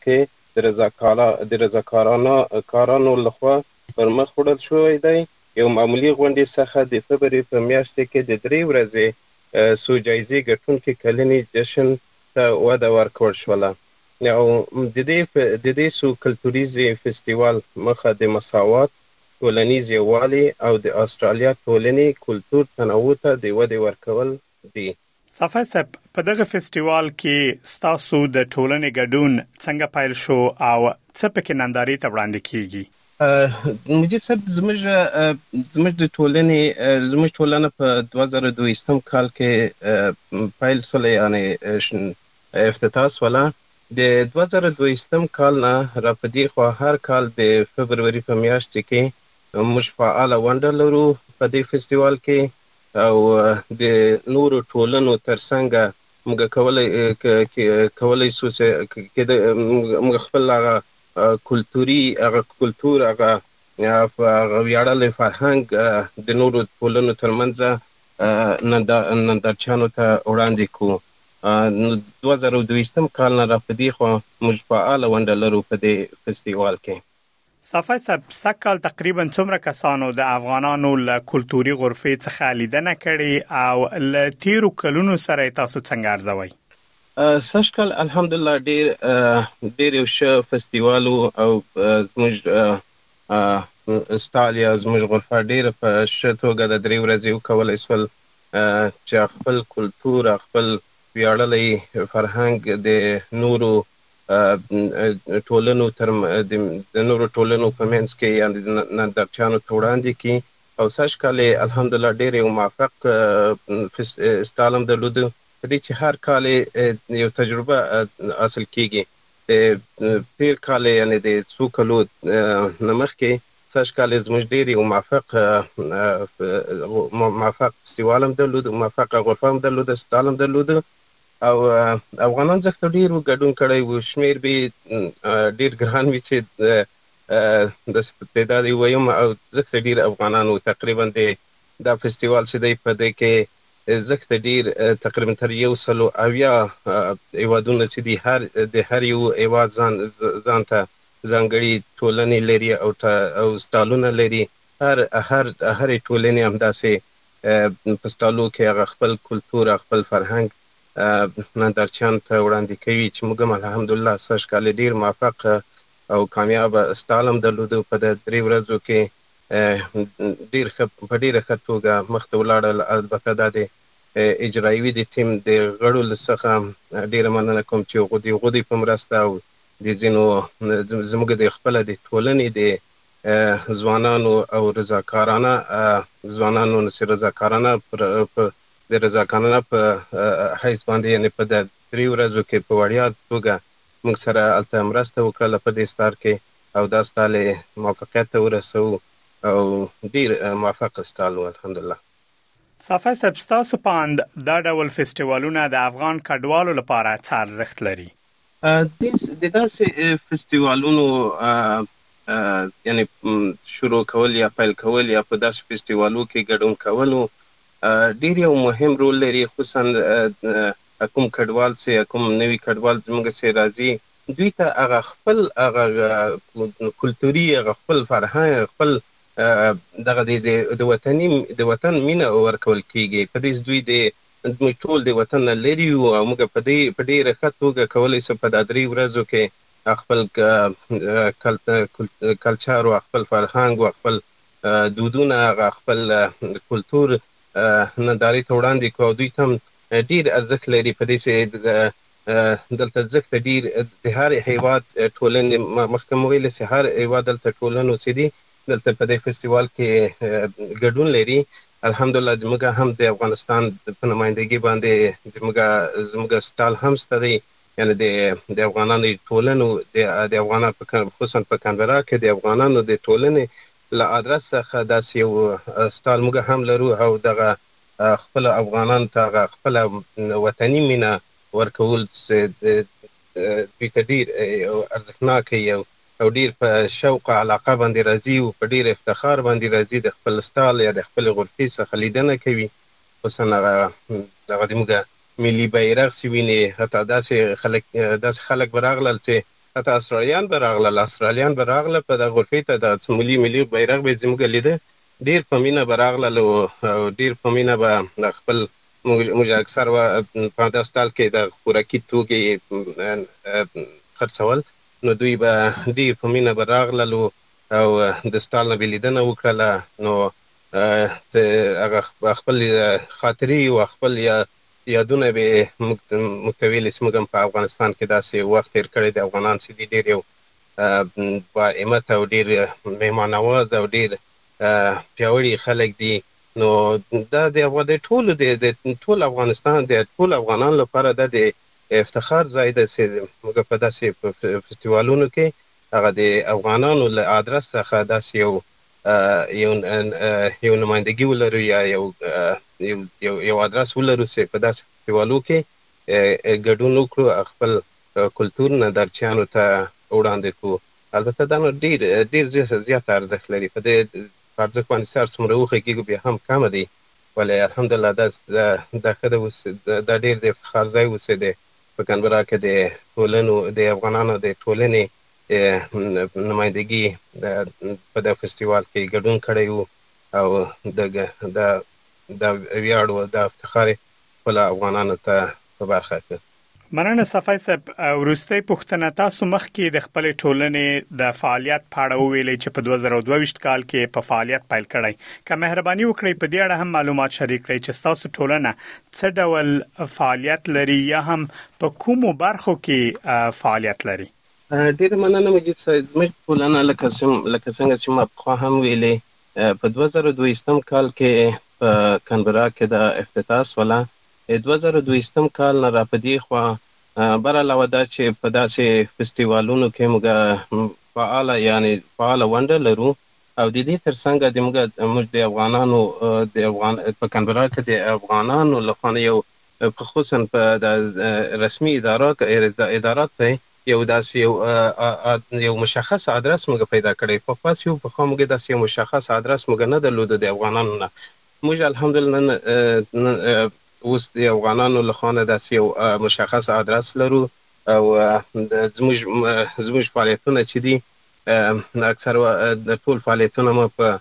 کې د رضاکارانو لخوا پر مخ وړل شوی دی. یو معمولی غونډې څخه د فبروري په میاشت کې د 3 ورځې څو جایزې ګټونکي کلني جشن ته وده ورکړل شوله. او د دې څو کلتوریز فستیوال مخه د مساوات، ټولنیز یووالي او د استرالیا ټولنې کلتور تنوع ته د ودې ورکول دي.
صافي صاحب، په دغه فستیوال کې ستاسو د ټولنې ګډون څنګه پیل شو او څه پکې نندارې ته وړاندې کیږي؟
مجيب صاحب، زموږ د ټولنه په 2022 کال کې پیل شوله، یعنی افتتاح شوله. د 2022 کال نه را په دې خوا هر کال د فبروري په میاشت کې موږ فعاله ونډه لرو په دې فستیوال کې، او د نورو ټولنو ترڅنګ موږ کولای شو چې موږ خپل هغه کلتور هغه ویاړلی فرهنګ د نورو ټولنو ترمنځ نندارچیانو ته وړاندې کړو. 2022 کال نه را په دې خوا موږ فعاله ونډه لرو په دې فستیوال کې.
صافی صاحب سږ تقریبا څومره کسانو د افغانانو له کلتوري غرفې څخه لیدنه کړې او له تیرو کلونو سره تاسو څنګه ارزوئ؟
سږ کال الحمدلله ډېر یو ښه فستیوال او زموږ استالیا زموږ غرفه ډېره په ښه توګه د 3 ورځې وکولی شول چې خپل کلتور خپل ویاړلی فرهنګ د نورو ټولنو په منځ کې یعنې نندارچیانو ته وړاندې کړي. او سږ کال الحمدلله ډېر یو موفق استال هم درلوده په دې چې هر کال یو تجربه حاصل کیږي. تیر کال یعنې د څو کلو نه مخکې سږ کال زموږ ډېر یو موفق فستیوال هم درلوده، موفقه غرفه هم درلوده، استال هم درلوده او افغانان ځکه ډېر ګډون کړی و. شمېر به ډېر ګران وي چې داسې په تعداد یې ووایم او ځکه ډېر افغانان و. تقریبا دا فستیوال چې دی په دې کې ځکه ډېر تقریبا تر 170 هیوادونه چې دي د هر یو هیواد ځان ته ځانګړي ټولنې لري او سټالونه لري. هرې ټولنې همداسې په سټالو کې هغه خپل کلتور خپل فرهنګ نندارچیانو ته وړاندې کوي چې موږ هم الحمدلله سږ کال ډېر موفق او کامیاب سټال هم درلوده. په د 3 ورځو کې په ډېره ښه توګه مخته ولاړل. البته دا د اجرایوي د ټیم د غړو څخه ډېره مننه کوم چې غودي په مرسته او د ځینو زموږ د خپله د ټولنې د ځوانانو او رضاکارانه ځوانانو چې رضاکارانه په حیث باندې یعنې په د 3 ورځو کې په وړیا توګه موږ سره هلته مرسته وکړله په دې ستار کې او دا ستال موفقیت ته ورسوو او ډېر موفق ستال و الحمدلله.
صافی صاحب ستاسو په اند دا ډول فستیوالونه د افغان کډوالو لپاره څه ارزښت لري؟
د داسې فستیوالونو یعنې شروع کول یا پیل کول یا په داسې فستیوالو کې ګډون کولو ډېر یو مهم رول لري. خصوصا کوم کډوال چې کوم نوي کډوال زموږ چې راځي دوی ته هغه خپل هغه کلتوري هغه خپل فرهنګ خپل دغه د وطن مینه ورکول کېږي. په دې دوی موږ ټول د وطن نه لرې یو او موږ په ډېره ښه توګه کولی شو په دا 3 ورځو کې خپل کلچر او خپل فرهنګ او خپل دودونه خپل کلتور نندارې ته وړاندې کړو. دوی ته هم ډېر ارزښت لري په دې چې دلته ځکه ډېر د هر هیواد ټولنې مخکې مو ویلې چې هر هیواد دلته ټولنو چې دي دلته په دې فستیوال کې ګډون لري. الحمدلله زموږ هم د افغانستان په نمایندګۍ باندې زموږ سټال هم شته دی یعنې د افغانانو ټولنو د افغانانو خصوصا په کانبرا کې د افغانانو د ټولنې له ادرس څخه داسې یو سټال موږ هم لرو او دغه خپل افغانانو ته خپل وطني مینه ورکول دوی ته ډېر ارزښتناکه او ډېر په شوق علاقه باندې راځي او په ډېر افتخار باندې راځي د خپل سټال یا د خپل غرفې څخه لیدنه کوي. خصوصا دغه زموږ ملي بیرغ چې ویني حتی داسې خلک به راغلل چې حتی استرالیان به راغله په دغه غرفې ته د ملي بیرغ به زموږ لیده. ډېر په مینه به راغلل او ډېر په مینه به خپل موږ اکثر په دغه سټال کې د خوراکي توکي خرڅول نو دوی به ډېر په مینه به راغلل او د سټال نه به لیدنه وکړله. نو هغه خپل خاطرې او خپل یادونه به موږ ته ویلې چې موږ هم په افغانستان کې داسې وخت تېر کړی د افغانان چې دي ډېر یو با همت او ډېر مهمان نواز او ډېر پیاوړي خلک دي. نو دا د ټول افغانستان د ټول افغانانو لپاره دا د افتخار ځای ده چې موږ په داسې فستیوالونو کې هغه د افغانانو له ادرس څخه داسې یو نمایندګي ولرو یا یو ادرس ولرو چې په داسې فستیوالو کې ګډون وکړو، خپل کلتور نه درچانو ته وړاندې کړو. البته دا نو ډیر زیات ارزښت لري. په دې ارزښت باندې سر څومره وخېږي بیا هم کم دی، ولې الحمدلله دا ښه ده. دا ډیر د افتخار ځای اوسېدی په کانبرا کې د ټولنو د افغانانو د ټولنې نمایندګي په د فستیوال کې ګډون کړی وو او د ویاړ او د افتخار خپل افغانانو ته په برخه کړ.
مننه صفای صاحب. وروستۍ پوښتنه، تاسو مخکې د خپل ټولنې د فعالیت په اړه ویلي چې په 2022 کال کې په فعالیت پیل کړی. که مهرباني وکړئ په دې اړه هم معلومات شریک کړئ چې تاسو ټولنه څه ډول فعالیت لري یا هم په کومو برخو کې فعالیت لري؟
ډیر مننه مجید صاحب. زموږ ټولنه لکه څنګه چې ما پخوا هم ویلي په 2022 کال کې په کانبرا کې د افتتاح ولا 2022 کال نه را پدې خو بر علاوه دا چې په داسې فستیوالونو کې موږ فعال ونډه لرو او د دې ترڅنګ موږ د افغانانو په کانبرا کې د افغانانو لپاره یو خصوصا په رسمي ادارات ته یو داسې یو مشخص ادرس موږ پیدا کړی. په خاص یو په خاموږ داسې یو مشخص ادرس موږ نه درلود د افغانانو نه. موږ الحمدلله اوس د افغانانو لخوا داسې یو مشخص ادرس لرو او زموږ فعالیتونه چې دي اکثر د ټول فعالیتونه ما په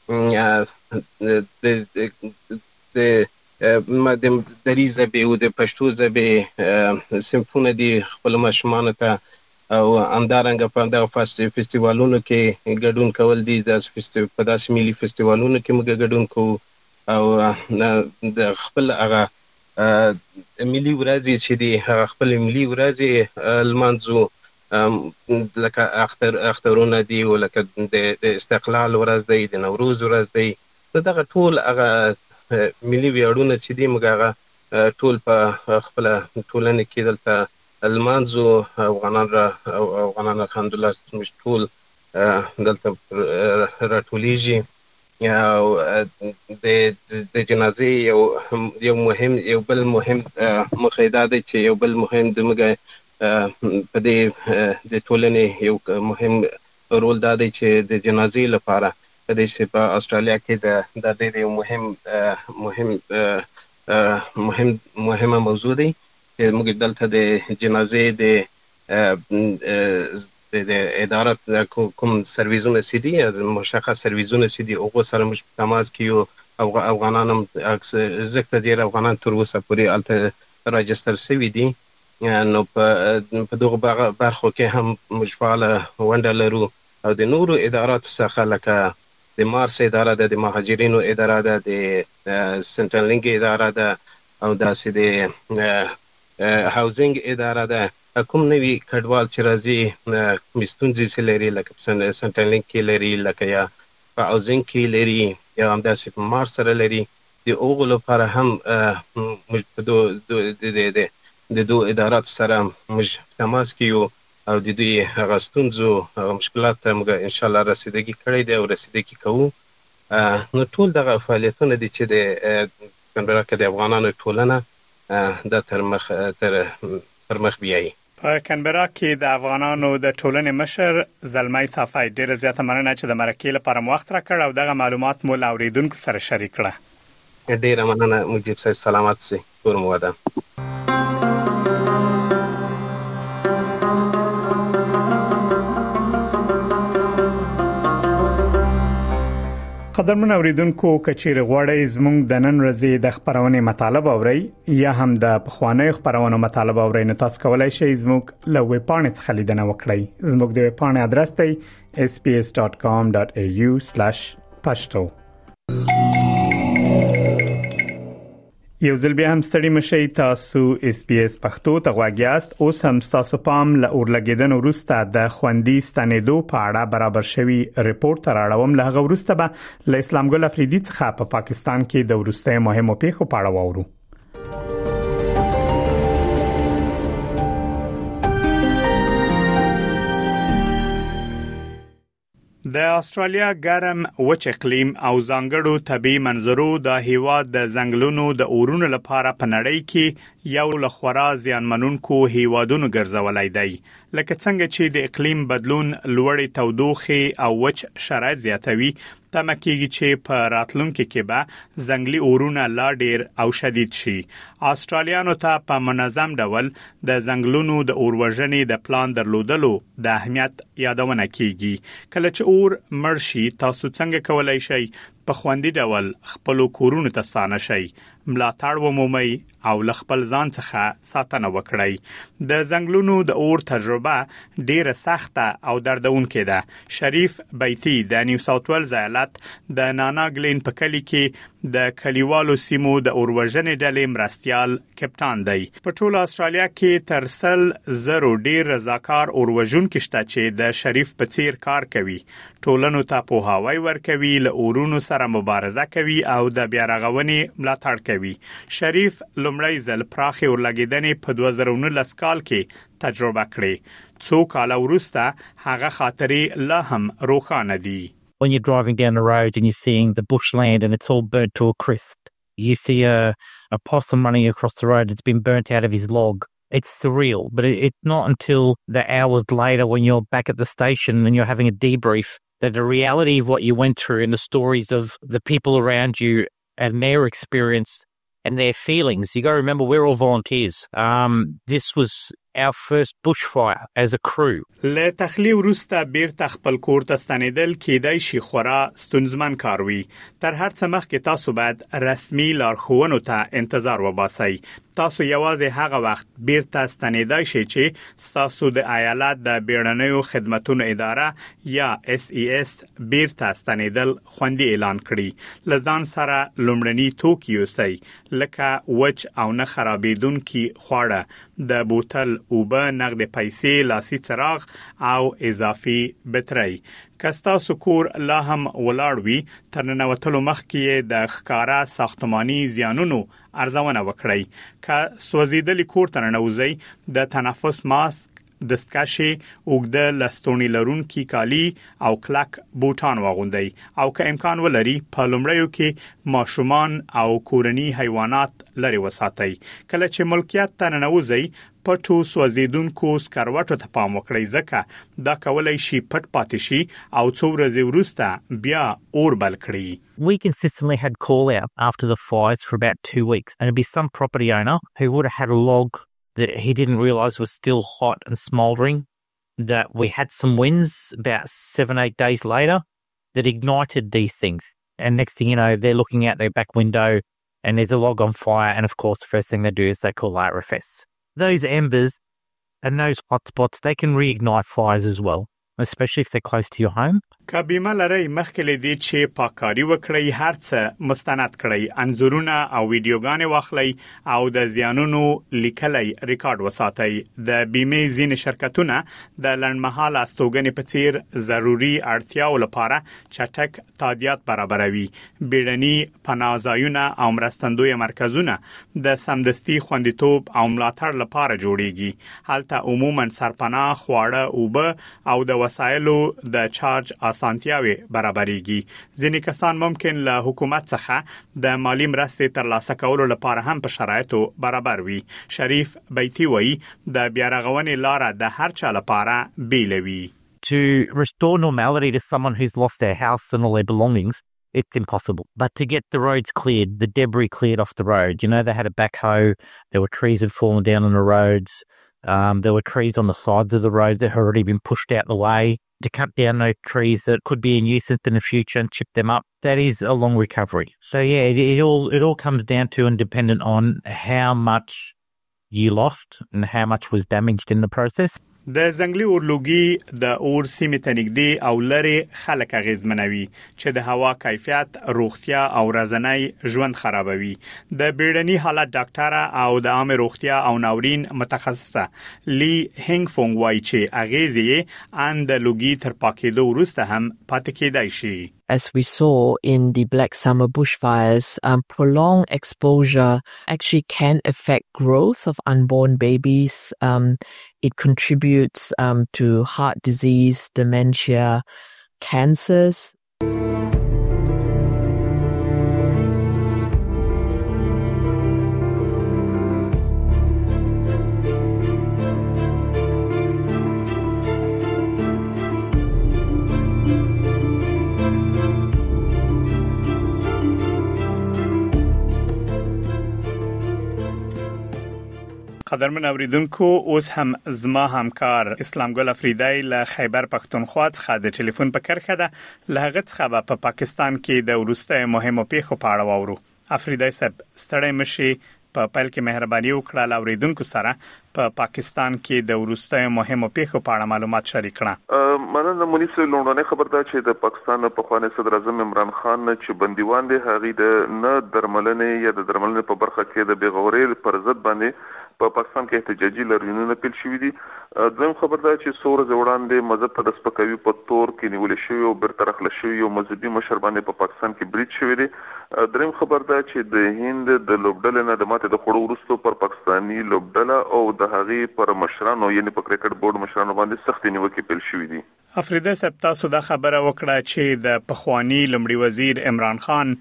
د دری ژبې او د پښتو ژبې صنفونه دي خپل ماشومانو ته او همدارنګه په دغه فستیوالونو کې ګډون کول دي. په داسې ملي فستیوالونو کې موږ ګډون کوو او د خپل هغه ملي ورځې چې دي هغه خپل ملي ورځې لمانځو، لکه اخترونه دي او لکه د استقلال ورځ دی، د نوروز ورځ دی. دغه ټول هغه ملي ویاړونه چې دي موږ هغه ټول په خپل ټولنه کې دلته لمانځو. افغانان الحمدلله موږ ټول دلته راټولیږي او د جنازې یو بل مهم مخیدا دی چې یو بل مهم د موږ په دې د ټولنې یو مهم رول دا دی چې د جنازې لپاره په دې چې په استرالیا کې د ډېر یو مهمه موضوع دی چې موږ دلته د جنازې د ادارات کوم سرویسونه سي دي مشخص سرویسونه سي دي هغه سره موږ په تماس کې یو افغانان هم زکه ډیر افغانان تر اوسه پورې الته راجستر شوي دي. نو په دغه برخو کې هم موږ فعال ونډه لرو او د نورو ادارات څخه لکه د مارس اداره ده، د مهاجرینو اداره ده، د سنټرلینګ اداره ده او داسې د هاوزینګ اداره ده. کوم نوی کډوال چې راځي کوم ستونزې چې لري لکه سنټرلینګ کې لري لکه یا په هاوزینګ کې لري یا هم داسې په مارس سره لري، د هغو لپاره هم موږ په د دوه ادارات سره موږ تماس کې یو او د دوی هغه ستونزو هغه مشکلات ته موږ انشاءالله رسیدګي کړی دی او رسیدګي کوو. نو ټول دغه فعالیتونه دي چې د کانبرا کې د افغانانو ټولنه د تر مخ بیایي.
په کانبرا کې د افغانانو د ټولنې مشر زلمی صافی ډېر زیاته مننه چې د مرکې لپاره وخت راکړ او دغه معلومات مو له اوریدونکو سره شریک کړه.
ډېره مننه مجيب صاحب، سلامات سي. ټول مو ودا.
قدرمن اوریدونکو، کچیر غواړئ زموږ د نن ورځې د خبرونې مطالب اورئ یا هم د پخوانیو خبرونو مطالب اورئ، نو تاسو کولای شئ زموږ له ویب پاڼې څخه لیدنه وکړئ. زموږ د ویب پاڼې ادرس دی sbs.com.au/pashto. یو ځل بیا هم ستړي مشئ، تاسو SBS پښتو ته غوږ یاست. اوس هم تاسو پام له اورلګیدنې وروسته د خوندي ستنېدو په اړه برابر شوی ریپورت راړوم. له هغه وروسته به له اسلام ګل افریدي څخه په پاکستان کې د وروستي مهمو پیښو په اړه واورو. د استرالیا ګرم وچ اقلیم او ځانګړو طبي منظرو د هیواد د ځنګلونو د اورونو لپاره په نړۍ کې یو له خورا زیانمنونکو هیوادونو ګرځولای دی. لکه څنګه چې د اقلیم بدلون لوړې تودوخه او وچ شرایط زیاتوي، تمه کېږي چې په راتلونکي کې به ځنګلي اورونه لا ډیر او شدید شي. استرالیانو ته په منظم ډول د ځنګلونو د اوروژنې د پلان درلودلو د اهمیت یادونه کیږي. کله چې اور مړ شي، تاسو څنګه کولای شئ په خوندي ډول خپل کورونو ته ستانه شئ، ملاتړ ومومئ او له خپل ځان څخه ساتنه وکړئ. د ځنګلونو د اور تجربه ډیره سخته او دردونکې ده. شریف بیتی د نیو ساوث ویلز ایالت د نانا گلین په کلی کې د کلیوالو سیمو د اوروژنې ډلې مرستيال کپټان دی. په ټول استرالیا کې تر 100 ډیر رضاکار اوروژونکو شته چې د شریف په څیر کار کوي. ټولنو ته پوهاوی ورکوي، له اورونو سره مبارزه کوي او د بیارغونې ملاتړ کوي. شریف لومړی ځل پراخه اورلګیدنې په 2019 کال کې تجربه کړې. څو کال وروسته هغه خاطرې لا هم روښانه دي.
When you're driving down the road and you're seeing the bushland and it's all burnt to a crisp, you see a possum running across the road that's been burnt out of his log. It's surreal, but it's not until the hours later when you're back at the station and you're having a debrief that the reality of what you went through and the stories of the people around you and their experience and their feelings. You got to remember, we're all volunteers. This was our first bushfire as a crew.
له تخلیه وروسته بیرته خپل کور ته ستنېدل کېدای شي خورا ستونزمن کار وي. تر هر څه مخکې تاسو باید رسمي لارښوونو ته انتظار وباسئ. تاسو یوازې هغه وخت بیرته ستنېدای شئ چې تاسو د ایالت د بیړنیو خدماتو اداره یا SES بیرته ستنېدل خوندي اعلان کړي. لزان سره لومړني توکي یوسئ، لکه وچ او نه خرابېدونکي خواړه، د بوتل اوبه، نقد پیسې، لاسي څراغ او اضافي بټرۍ. کستا سکور لا هم ولاړ وي، تر ننوتلو مخکې د ښکارا ساختماني زیانونو ارزونه وکړئ. که سوځیدلي کور ته ننوځئ، د تنفس ماسک، دستکشې، اوږده لستوڼي لرونکي کالي او کلک بوټان واغوندئ. او که امکان ولري، په لومړیو کې ماشومان او کورني حیوانات لري وساتئ. کله چې ملکیت ته ننوځئ، پټو سوځیدونکو سکروټو ته پام وکړئ، ځکه دا کولای شي پټ پاتې شي او څو ورځې وروسته بیا اور بل کړي.
We consistently had call out after the fires for about 2 weeks, and it'd be some property owner who would have had a log that he didn't realise was still hot and smouldering, that we had some winds about 7-8 days later that ignited these things. And next thing you know, they're looking out their back window and there's a log on fire, and of course the first thing they do is they call RFS. Those embers and those hotspots, they can reignite fires as well, especially if they're close to your home.
که بیمه لرئ، مخکې له دې چې پاککاري وکړئ، هر څه مستند کړئ، انځورونه او ویډیوګانې واخلئ او د زیانونو لیکلي ریکارډ وساتئ. د بیمه ځینې شرکتونه د لنډمهاله استوګنې په څیر ضروري اړتیاو لپاره چټک تادیات برابروي. بیړني پناهځایونه او مرستندوی مرکزونه د سمدستي خوندیتوب او ملاتړ لپاره جوړیږي. هلته عموما سرپناه، خواړه، اوبه او د وسایلو د چارج اسانتیاوي برابرېږي. ځینې کسان ممکن له حکومت څخه د مالی مرستې ترلاسه کولو لپاره هم په شرایطو برابر وي. شریف بیتی وایي د بیارغونې لاره د هر چا لپاره بیله وي.
To restore normality to someone who's lost their house and all their belongings, it's impossible. But to get the roads cleared, the debris cleared off the road, you know, they had a backhoe, there were trees had fallen down on the roads, there were trees on the sides of the road that had already been pushed out the way. To cut down those trees that could be a nuisance in the future and chip them up, that is a long recovery. So yeah, it all comes down to and dependent on how much you lost and how much was damaged in the process.
د ځنګلي اورلوګي د اور سیمې ته نږدې او لرې خلک اغیزمنوي، چې د هوا کیفیت، روغتیا او ورځنی ژوند خرابوي. د بیړني حالت ډاکټر او د عامه روغتیا او ناورین متخصصه لی هنګ فونګ وایي چې اغیزې ان د لوګي تر پاکېدو وروسته هم پاتې کېدای شي.
As we saw in the Black Summer bushfires, prolonged exposure actually can affect growth of unborn babies. It contributes to heart disease, dementia, cancers.
قدرمن اوریدونکو اوس هم زما همکار اسلام ګل افریدی له خیبر پښتونخوا څخه د ټلیفون په کرخه ده لهغه څخه په پاکستان کې د ورسته مهمو پیښو په اړه واورو. افریدی صاحب ستړی مشي په پایل کې مهرباني وکړه اوریدونکو سره په پاکستان کې د ورسته مهمو پیښو په اړه معلومات شریک کړه.
مننه مونږ له لومړنۍ خبر ده چې د پاکستان په خواني صدر اعظم عمران خان چې بندیوان دي هغه د نه درملنې یا د درملنې په برخه کې د بیغوري پر ضد باندې په پاکستان کې احتجاجي لارښوونې پیل شوې دي. دویم خبر ده چې څو ورځې وړاندې مذهب ته د سپکاوي په تور کې نیول شوی او برطرف اخلي شوی او مذهبي مشر باندې په پاکستان کې برید شوی دی. دریم خبر ده چې د هند د لوبډل نه د ماته د خړو ورستو پر پاکستاني لوبډل او د هغې پر مشرانو یعنی په کرکټ بورډ مشرانو باندې سخت نیوکې پیل شوې دي.
افریدی صاحب تاسو دا خبره وکړه چې د پخوانی لومړي وزیر عمران خان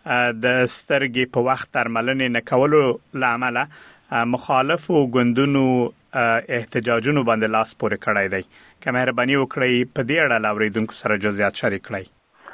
د سترګې په وخت درملنې نه کولو لامل مخالفو ګوندونو احتجاجونو باندې لاس پورې کړی دی. که مهرباني وکړئ په دې اړه اوریدونکو سره جزئیات شریک کړئ.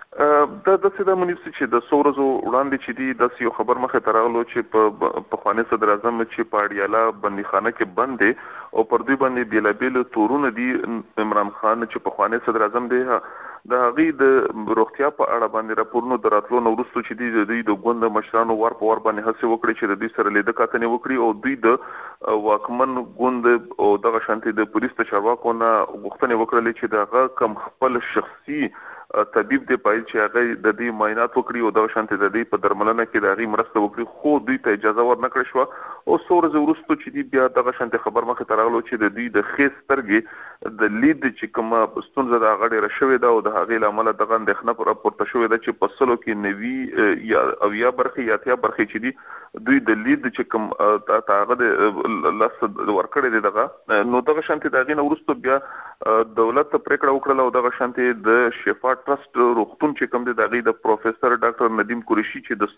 د سیده منیسي چې د سورزو وړاندې چې دی د یو خبر مخه تراغلو چې په خواني صدر اعظم چې پاړیاله بندیخانه کې بند دي او پر دوی باندې بیلابیل تورونه دي. عمران خان چې په خواني صدر اعظم دی د هغې د روغتیا په اړه باندې راپورونو د راتلو نه وروسته چې دی دوی د ګوند مشرانو ور په ور باندې هڅه وکړي چې د دوی سره لیده کتنې وکړي او دوی د واکمن ګوند او دغه شانتي د پولیس د چارواکو نه غوښتنې وکړلې چې دغه کم خپل شخصي طبيب دی پای چې هغه د دې معاینات وکړي او د شانتي د دې په درملنه کې د هغه مرسته وکړي خو دوی ته اجازه ورنکړه شو او څو ورځې چې دی بیا دغه شانتي خبر مخه تراغلو چې د دې د خېسترګي د لید چې کومه ستونزه د هغه ډیره شوې ده او د هغه لامل دغه اندېښنه پر راپورته شوې ده چې په سلو کې نوي یا برخه یا تیا برخه چې دی دوی د لید چې کوم هغه د لاس ورکړې دي دغه نو دغه شانتي دغه نورستو بیا دولت پریکړه وکړه او دغه شانتي د شفا ټرست روغتون چې کوم دی د پروفیسور ډاکټر ندیم قریشي چې د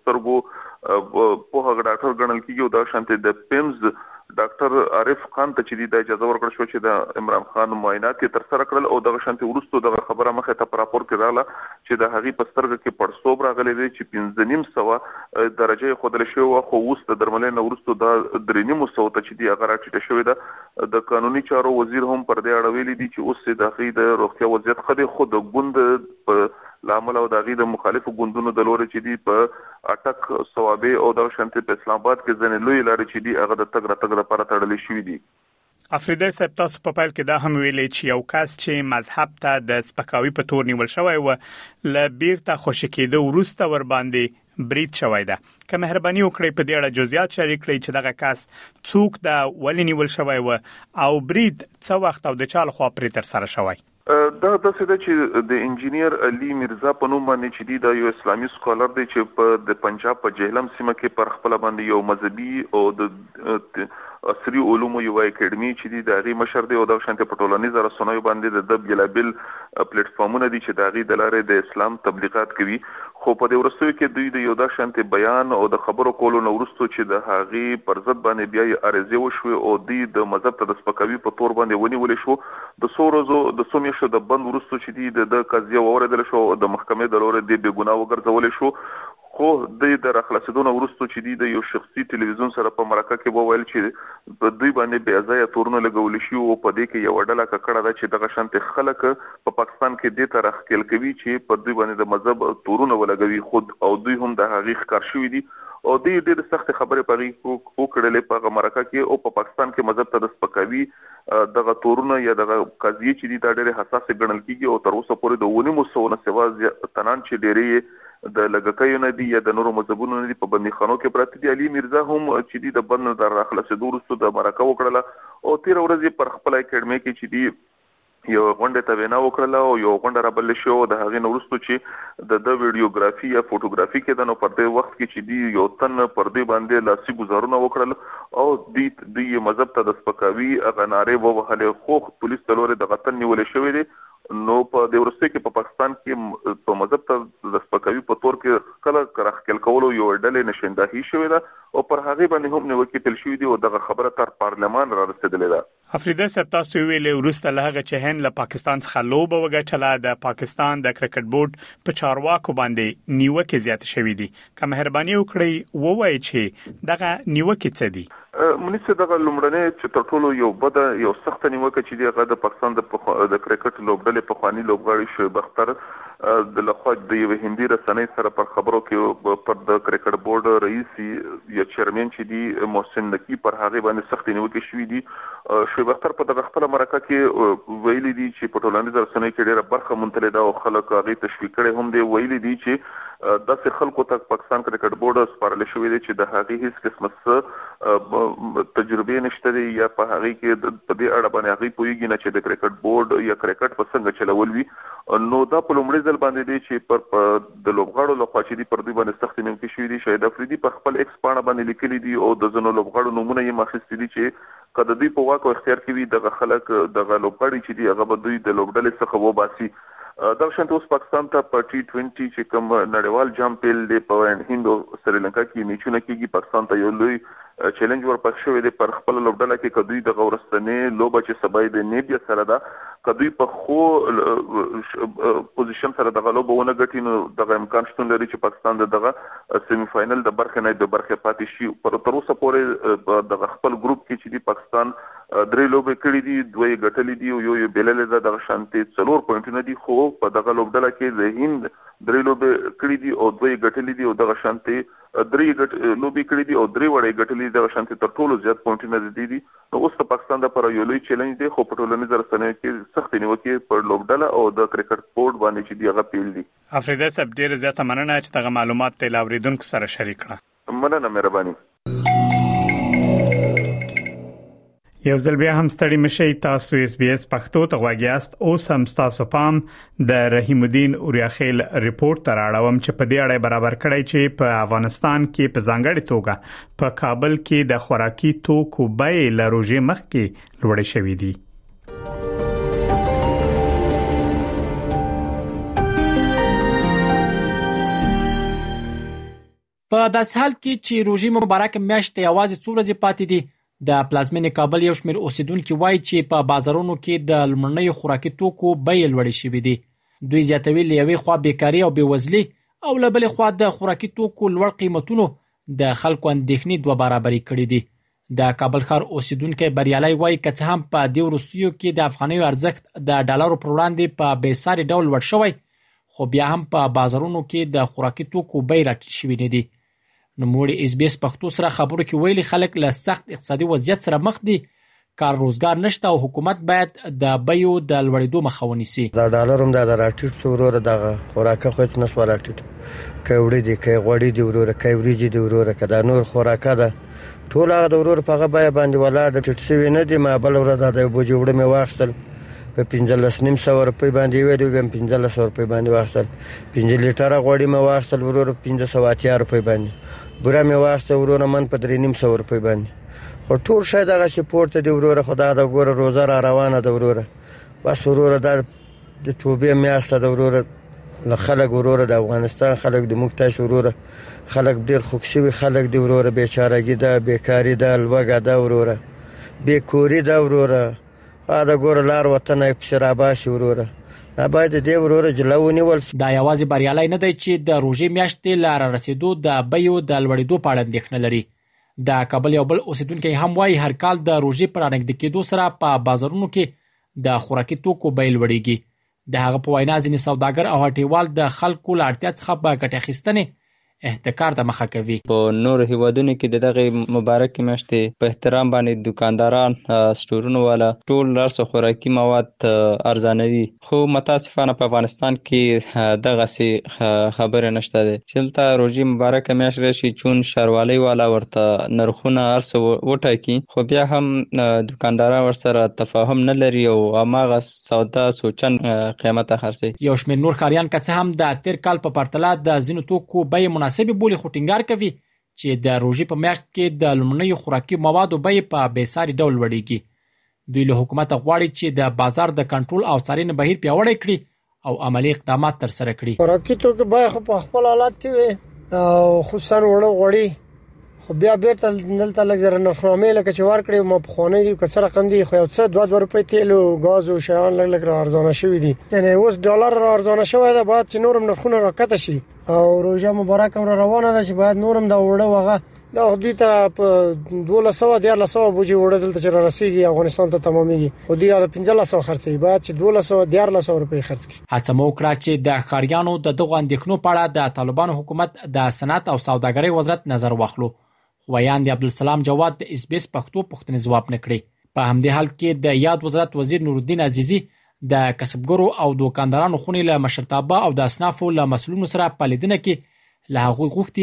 سترګو په هغه ډاکټر ګڼل کیږي او د شانتي د پیمز ډاکټر عارف خان ته چې د اجازه ورکړل شو چې د عمران خان معاینات تر سره کړل او دغه شانتي ورستو دغه خبره مخه ته راپور کړاله چې د هغې په سترګه کې پړسوب راغلی دی چې 15.5 درجه خودل شو خو اوس د درملنې ورستو د 3.5 ته چې دی هغه راټیټه شوې ده. د قانوني چارو وزیر هم پر دې اړه ویلي دي چې اوس د هغې د روغتیا وضعیت خدي خود ګوند په لامل او دغه د مخالفو ګوندونو د لوري چې دی په اٹک ثوابه او د شانتي په اسلام آباد کې ځنې لوی لارې چې دی هغه د تګ لپاره تړلې شوې دي.
افریدی صاحب تاسو په پایل کې دا هم ویلي چې یو کس چې مذهب ته د سپکاوي په تور نیول شوی و ل بیرته خوشی کېده ورسته ور باندې برید شوی ده. که مهرباني وکړئ په دې اړه جزئیات شریک کړئ چې دغه کس څوک دا ولې نیول شوی و او برید څه وخت او د چا لخوا پرې تر سره شوی.
دا څه ده چې د انجینیر علي مرزا په نوم باندې چې دی د یو اسلامي سکولر دی چې په د پنجاب په جهلم سیمه کې پر خپل باندې یو مذهبي او د عصري علومو یو اکیډمي چې دی د هغې مشر دی او د شانتي په ټولنیزو رسنیو باندې د بیلابل پلیټ فارمونه دي چې د هغې د لارې د اسلام تبلیغات کوي. خو په دې ورستیو کې دوی د یو د شانتي بیان او د خبرو کولو نه وروسته چې د هغې پر ضد باندې بیا یې عرضې وشوې او دوی د مذهب ته د سپکاوي په تور باندې ونیولې شو. د څو ورځو د څو میاشتو د بند وروسته چې دی د قضیه واورېدل شو د محکمې د لوري د بې ګناه وګرځولې شو خو د راخلاصېدو نه وروسته چې دی د یو شخصي ټلویزیون سره په مرکه کې وویل چې په دوی باندې بې ځایه تورونه لګول شي او په دې کې یو ډله کړه ده چې دغه شانتي خلک په پاکستان کې د تر خپل کوي چې په دوی باندې د مذهب تورونه ولګوي خود او دوی هم د هغې ښکار شوي دي او دوی ډېر سخت خبرې پغې وکړلې په مرکه کې او په پاکستان کې مذهب ته د سپکاوي دغه تورونه یا دغه قضیه چې دی دا ډېر حساس ګڼل کیږي او تر اوسه پورې د 1900 نه سوا تنان چې ډېرې د لګکایو نه دی یا د نورو مذهبونو نه دی په بندیخانو کې پراته دي. علي مرزا هم چې دی د بند در راخلاصېدو وروسته د مرکه وکړله او 13 ورځې پر خپل اکیډمي کې چې دی یو غونډه ته وینا وکړله او یو غونډه رابل شو د هغې نه وروسته چې د ویډیوګرافي یا فوټوګرافي کې د نو پر دې وخت کې چې دی یو تن پر دې باندې لاسي گزارونه وکړل او د مذهب ته د سپکاوي هغه نارې ووهلې خو پولیس د لوري د غتن نیولې شوې دي نو په د ورسته کې په پاکستان کې په مذهب ته د سپکاوي په تور کې کله کرخکل کولو یو ډلې نشنداهي شوې ده او پر هغه باندې هم نیوکې تل شوې دي او دغه خبره تر پارلمان را رسیدلې ده.
افریده صاحب تاسو ویلې ورسته له هغه چې هند له پاکستان څخه لوبه وګټله د پاکستان د کرکټ بورډ په چارواکو باندې نیوکې زیات شوې دي. که مهرباني وکړئ ووایئ چې دغه نیوکې څه دي؟
منیسه دغه لومړنۍ چې تر ټولو یو سخت نیوکه چې دی هغه د پاکستان د کرکټ لوبډلې په خواني لوبغاړي شعیب اختر د لخوا د یو هندي رسنۍ سره پر خبرو کې پر د کرکټ بورډ رئیس یا چیرمن چې دی محسن نقی پر هغه باندې سخت نیوکه شوې دي. شعیب اختر په دغه خپل مرکه کې ویلي دي چې په ټولنیز رسنۍ کې ډېره برخه منتلې ده او خلک هغه تشویق کړي هم دی. ویلي دي چې داسې خلکو ته پاکستان کرکټ بورډ سپارل شوی دی چې د هغه هیڅ قسمه تجربه نشته دی یا په هغه کې په دې اړه باندې هغه پوهیږي نه چې د کرکټ بورډ یا کرکټ په څنګه چلول وي. نو دا په لومړي ځل باندې دی چې پر د لوبغاړو لخوا چې دی پر دوی باندې سخت نیوکې شوې دي. شاهد افریدي په خپل ایکس پاڼه باندې لیکلي دي او د ځینو لوبغاړو نومونه یې ماخستي دي چې کله دوی په واک او اختیار کې وي دغه خلک دغه لوبغاړي چې دی هغه به دوی د لوبډلې څخه وباسي. دا شانت اوس پاکستان ته په T20 چې کوم نړیوال جام پیل دی په هند او سریلانکا کې میچونه کېږي. پاکستان ته یو لوی چیلنج ورپښ شوی دی پر خپل لوبډله کې کدوې د غورستنې لوبه چې سبای د نیبیا سره ده کدوې په خو پوزیشن سره دغه لوبه ونه ګټي نو دغه امکان شتون لري چې پاکستان دغه سیمی فائنل د برخه نه د برخه پاتې شي. پر تر اوسه پورې دغه خپل ګروپ کې چې دی پاکستان درې لوبې کړې دي دوی ګټلې دي او یو بللې ده دغه شانتي 4 پوینټونه دي خو په دغه لوبډله کې د هند درې لوبې کړې دي او دوی ګټلې دي او دغه شانتي درې لوبې کړې دي او درې وړې ګټلې دغه شانتي تر ټولو زیات پوینټونه دي. نو اوس د پاکستان لپاره یو لوی چیلنج دی خو په ټولنیز رسنیو کې سخت نیوکې پر لوبډله او د کرکټ بورډ باندې چې دی هغه پیل دي.
افریده صاحب ډېر زیاته مننه چې دغه معلومات ته لاوریدونکو سره شریک کړه.
مننه مهرباني.
یو ځل بیا هم ستړي مشي تاسو SBS پښتو ته غواګیاست. اوس هم تاسو پام د رحیم الدین اوریاخیل ریپورت تر اړوم چې په دې اړه برابر کړی چې په افغانستان کې په ځانګړي توګه په کابل کې د خوراکي توکو بیې له روزې مخکې لوړې شوې دي.
په داسې حال کې چې روزې مبارک میاشت یوازې څو ورځې پاتې دي د پلازمینې کابل یو شمېر اوسیدونکو وایي چې په بازارونو کې د لمړنیو خوراکي توکو بیې لوړې شوې دي. دوی زیاتوي له یوې خوا بیکاري او بیوزلي او له بلې خوا د خوراکي توکو لوړ قیمتونو د خلکو اندېښنې دوه برابرې کړې دي. د کابل ښار اوسیدونکو بریالي وایي که څه هم په دې وروستیو کې د افغانیو ارزښت د ډالرو پر وړاندې په بېساري ډول لوړ شوی خو بیا هم په بازارونو کې د خوراکي توکو بیې راټیټ شوې نه دي. نوموړي SBS پښتو سره خبرو کې ویلي خلک له سخت اقتصادي وضعیت سره مخ دي، کار روزګار نشته او حکومت باید د بیو د لوړېدو مخه ونیسي.
دا ډالر هم د راټیټ وروره دغه خوراکه خو هیڅ نشو راټیټ کوي دي کوي غوړي دي وروره کوي وریجې دي وروره کدا نور خوراکه ده ټول هغه د وروره په هغه باندې ولاړ د ټټ سوي نه دي. ما بل ورځ د بوجي وړه مې واخستل په 15,900 روپۍ باندې وې دوی هم 1500 روپۍ باندې واخستل. 5 لیټره غوړي مې واخستل وروره 580 روپۍ باندې بوره مې واخسته وروره من په 3,900 روپۍ باندې خو ټول شاید هغه سپورت دی وروره خدا د ګوره روزه را روانه ده وروره بس وروره د توبې میاشته ده وروره له خلک وروره د افغانستان خلک د مکتاش وروره خلک ډېر خوښوي خلک دی وروره بیچارهګي ده بیکاری ده لوږه ده وروره بیکوري ده وروره دا ګوره لار وطن یې پسې راباسي وروره دا باید دې وروره جلو ونیول.
دا یوازې بریالي نه دی چې د روژې میاشتې له رارسېدو د بیو د لوړېدو په اړه اندېښنه لري. د کابل یو بل اوسیدونکی هم وایي هر کال د روژې په رانږدې کېدو سره په بازارونو کې د خوراکي توکو بیې لوړېږي. د هغه په وینا ځینې سوداګر او هټیوال د خلکو له اړتیا څخه په ګټې اخیستنې احتکار د مخه کوي.
په نور هیوادونو کې د دغه مبارک میاشتې په احترام باندې دکانداران سټورونو والا ټول لارسو خوراکي مواد ارزانوي خو متاسفانه په افغانستان کې دغه سي خبره نشته ده. چلته روزي مبارک میاشت راشي چون شروالي والا ورته نرخونه ارسو وټاکي خو بیا هم دکانداران ورسره تفاهم نه لري او هغه سودا سوچن قیمته خرڅي.
یو شمېر نور کاریان که څه هم د تیر کال په پرتله د ځینو توکو بیې مناسبې بولي خو ټینګار کوي چې د روژې په میاشت کې د لومړنیو خوراکي موادو بیې په بېساري ډول لوړېږي. دوی له حکومت غواړي چې د بازار د کنټرول او څارنې بهیر پیاوړی کړي او عملی اقدامات تر سره کړي.
خوراکي توکي باید په خپل حالت کې وي او خصوصا وړي خو بیا بیرته دلته لږ زره نرخنامې لکه چې ورکړي ما په خونه دي که څه رقم دي خو یو څه 2 روپۍ تیل او غاز او شیان لږ ارزانه شوي دي. یعنی اوس ډالر ارزانه شوی دی، باید چې نورم نرخونه راکته شي او روزه مبارک هم روانه ده چې باید نورم دا وړه وغه دا دوی ته په 1200 بوجي وړه دلته چې رسیږي افغانستان ته تمامېږي او دوی د 1500 خرڅي باید چې 1200 روپۍ خرڅ کړي.
هڅه مو وکړه چې د ښاریانو د دغه اندېښنو په اړه د طالبانو حکومت د صنعت او سوداګرۍ وزارت نظر واخلو. ویاند عبدالسلام جواد د اس بي اس پښتو پوښتنې ځواب نکړي. په همدې حال کې د یاد وزارت وزیر نورالدین عزیزی د کسبګرو او دوکاندارانو خونې له مشرتابه او د اصنافو له مسؤلینو سره په لیدنه کې له هغه غوښتي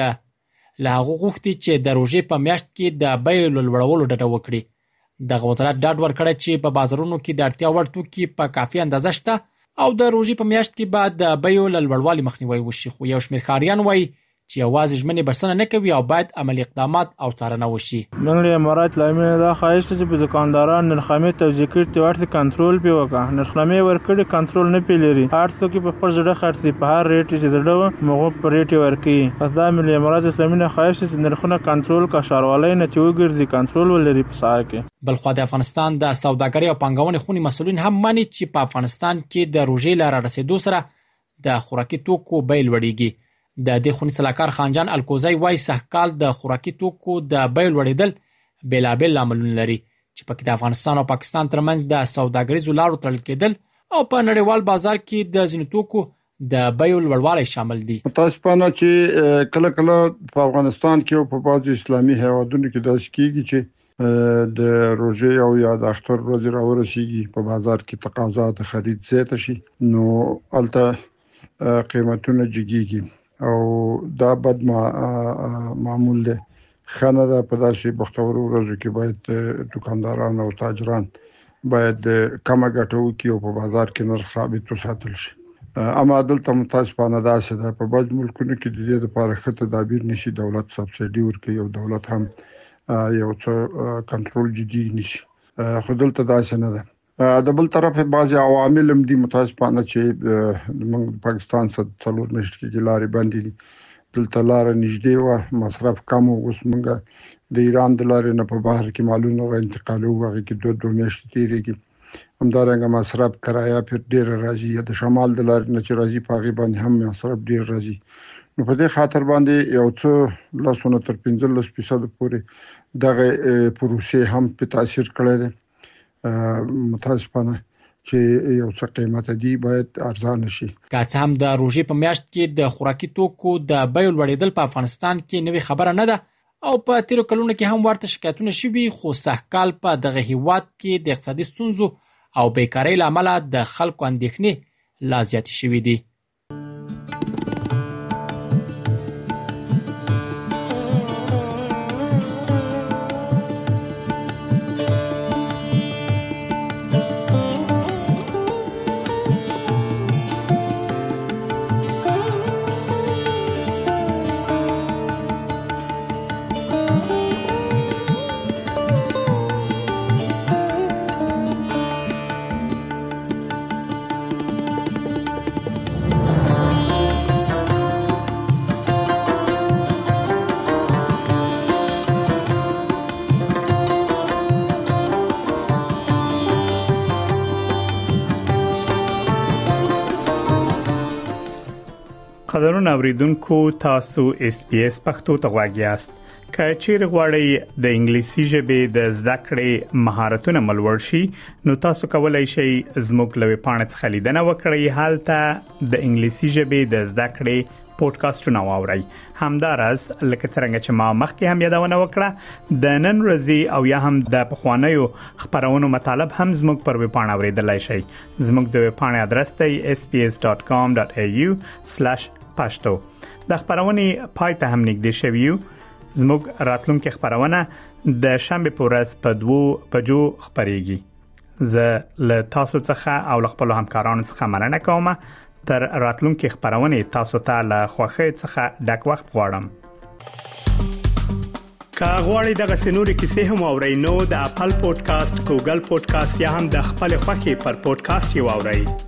چې د روژې په میاشت کې د بیې لوړولو ډډه وکړي. دغه وزارت ډاډ ورکړی چې په بازارونو کې د اړتیا وړ توکي په کافي اندازه شته او د روژې په میاشت کې بعد د بیو لوړوالي مخنیوي وشي. خو یو شمېر ښاریان وایي چې یوازې ژمنې بسنه نه کوي او باید عملی اقدامات او څارنه وشي.
بنگړي امارات لامل دا خواهش چې په دکانداران نرخامې توزیع کړي ته ورته کنټرول پی وکړه. نرخامې ورکړي کنټرول نه پیلري. هر څوک په خپل ځړه خرڅي په هر ریټ چې زړه مغو په ریټ ورکړي. پس دا ملي امارات اسلامي نه خواهش چې نرخونه کنټرول کا شاروالۍ نه چې وګرځي کنټرول ولري په ساحه کې.
بلخو د افغانستان د سوداګرۍ او پانګونې خونې مسؤلین هم ماني چې په افغانستان کې د روژې لاره رسیدو سره د خوراکي توکو بیې لوړېږي. د دې خونې سلاکار خانجان الکوزی وایي سږکال د خوراکي توکو د بیې لوړېدل بېلابېل لاملونه لري چې پکې د افغانستان او پاکستان ترمنځ د سوداګریزو لارو تړل کېدل او په نړیوال بازار کې د ځینو توکو د بیو لوړوالی شامل دي.
متاسفانه چې کله کله په افغانستان کې او په بعضو اسلامي هیوادونو کې داسې کېږي چې د روژې او یا د اختر ورځې راورسیږي په بازار کې تقاضا د خرید زیاته شي نو هلته قیمتونه جګیږي او دا بد معمول دی. خانه دا په داسې بختورو ورځو کې باید دکانداران او تاجران باید کمه ګټه وکړي او په بازار کې نرخ ثابت وساتل شي. اما دلته متاسفانه داسې ده په بعض ملکونو کې د دې لپاره ښه تدابیر نشي دولت سبسایډي ورکوي او دولت هم یو څه کنټرول جدي نشي خو دلته داسې نه ده. د بل طرف بعضی عوامل هم دي متاسفانه چې موږ پاکستان سره څلور میاشتې کې لارې بندې دي. دلته لاره نږدې وه مصرف کم و اوس موږ د ایران د لارې نه په بحر کې مالونه را انتقالوو هغې کې 2 میاشتې تېرېږي. همدارنګه مصرف کرایه پرې ډېره راځي یا د شمال د لارې نه چې راځي په هغې باندې هم مصرف ډېر راځي. نو په دې خاطر باندې یو څه 10 تر 15% پورې دغه پروسې هم په تاثیر کړی دی. متاسفانه چې یو څه قیمت دی باید ارزانه شي.
که څه هم د روژې په میاشت کې د خوراکي توکو د بیو لوړېدل په افغانستان کې نوې خبره نه ده او په تیرو کلونو کې هم ورته شکایتونه شوي خو سږکال په دغه هیواد کې د اقتصادي ستونزو او بیکارۍ له امله د خلکو اندېښنې لا زیاتې شوي دي.
قدرون اوریدونکو تاسو اس بي اس پښتو ته غواړئ یاست. که چیرې غواړئ د انګلیسي ژبې د زده کړې مهارتونه ملوړ شي نو تاسو کولای شئ زموږ له ویبپاڼې څخه لیدنه وکړئ. هلته د انګلیسي ژبې د زده کړې پودکاسټونه واورئ. همدارس لکه څنګه چې ما مخکې هم یادونه وکړه د نن ورځې او یا هم د پخوانیو خبرونو مطالب هم زموږ پر ویبپاڼه اوریدلای شئ. زموږ د ویبپاڼې ادرس دی sbs.com.au/pashto. د خبرونې پای ته هم نږدې شویو. زموږ راتلونکي خبرونه د شنبه په ورځ په 2 بجو خبريږي. زه له تاسو څخه او له خپل همکارانو څخه مننه کوم. تر راتلونکي خبرونه تاسو ته له خوښۍ څخه ډک وخت غواړم. که غواړئ دغه سنوري کیسې هم اورئ نو د خپل پودکاسټ ګوګل پودکاسټ یا هم د خپل خوښي پر پودکاسټ یو اورئ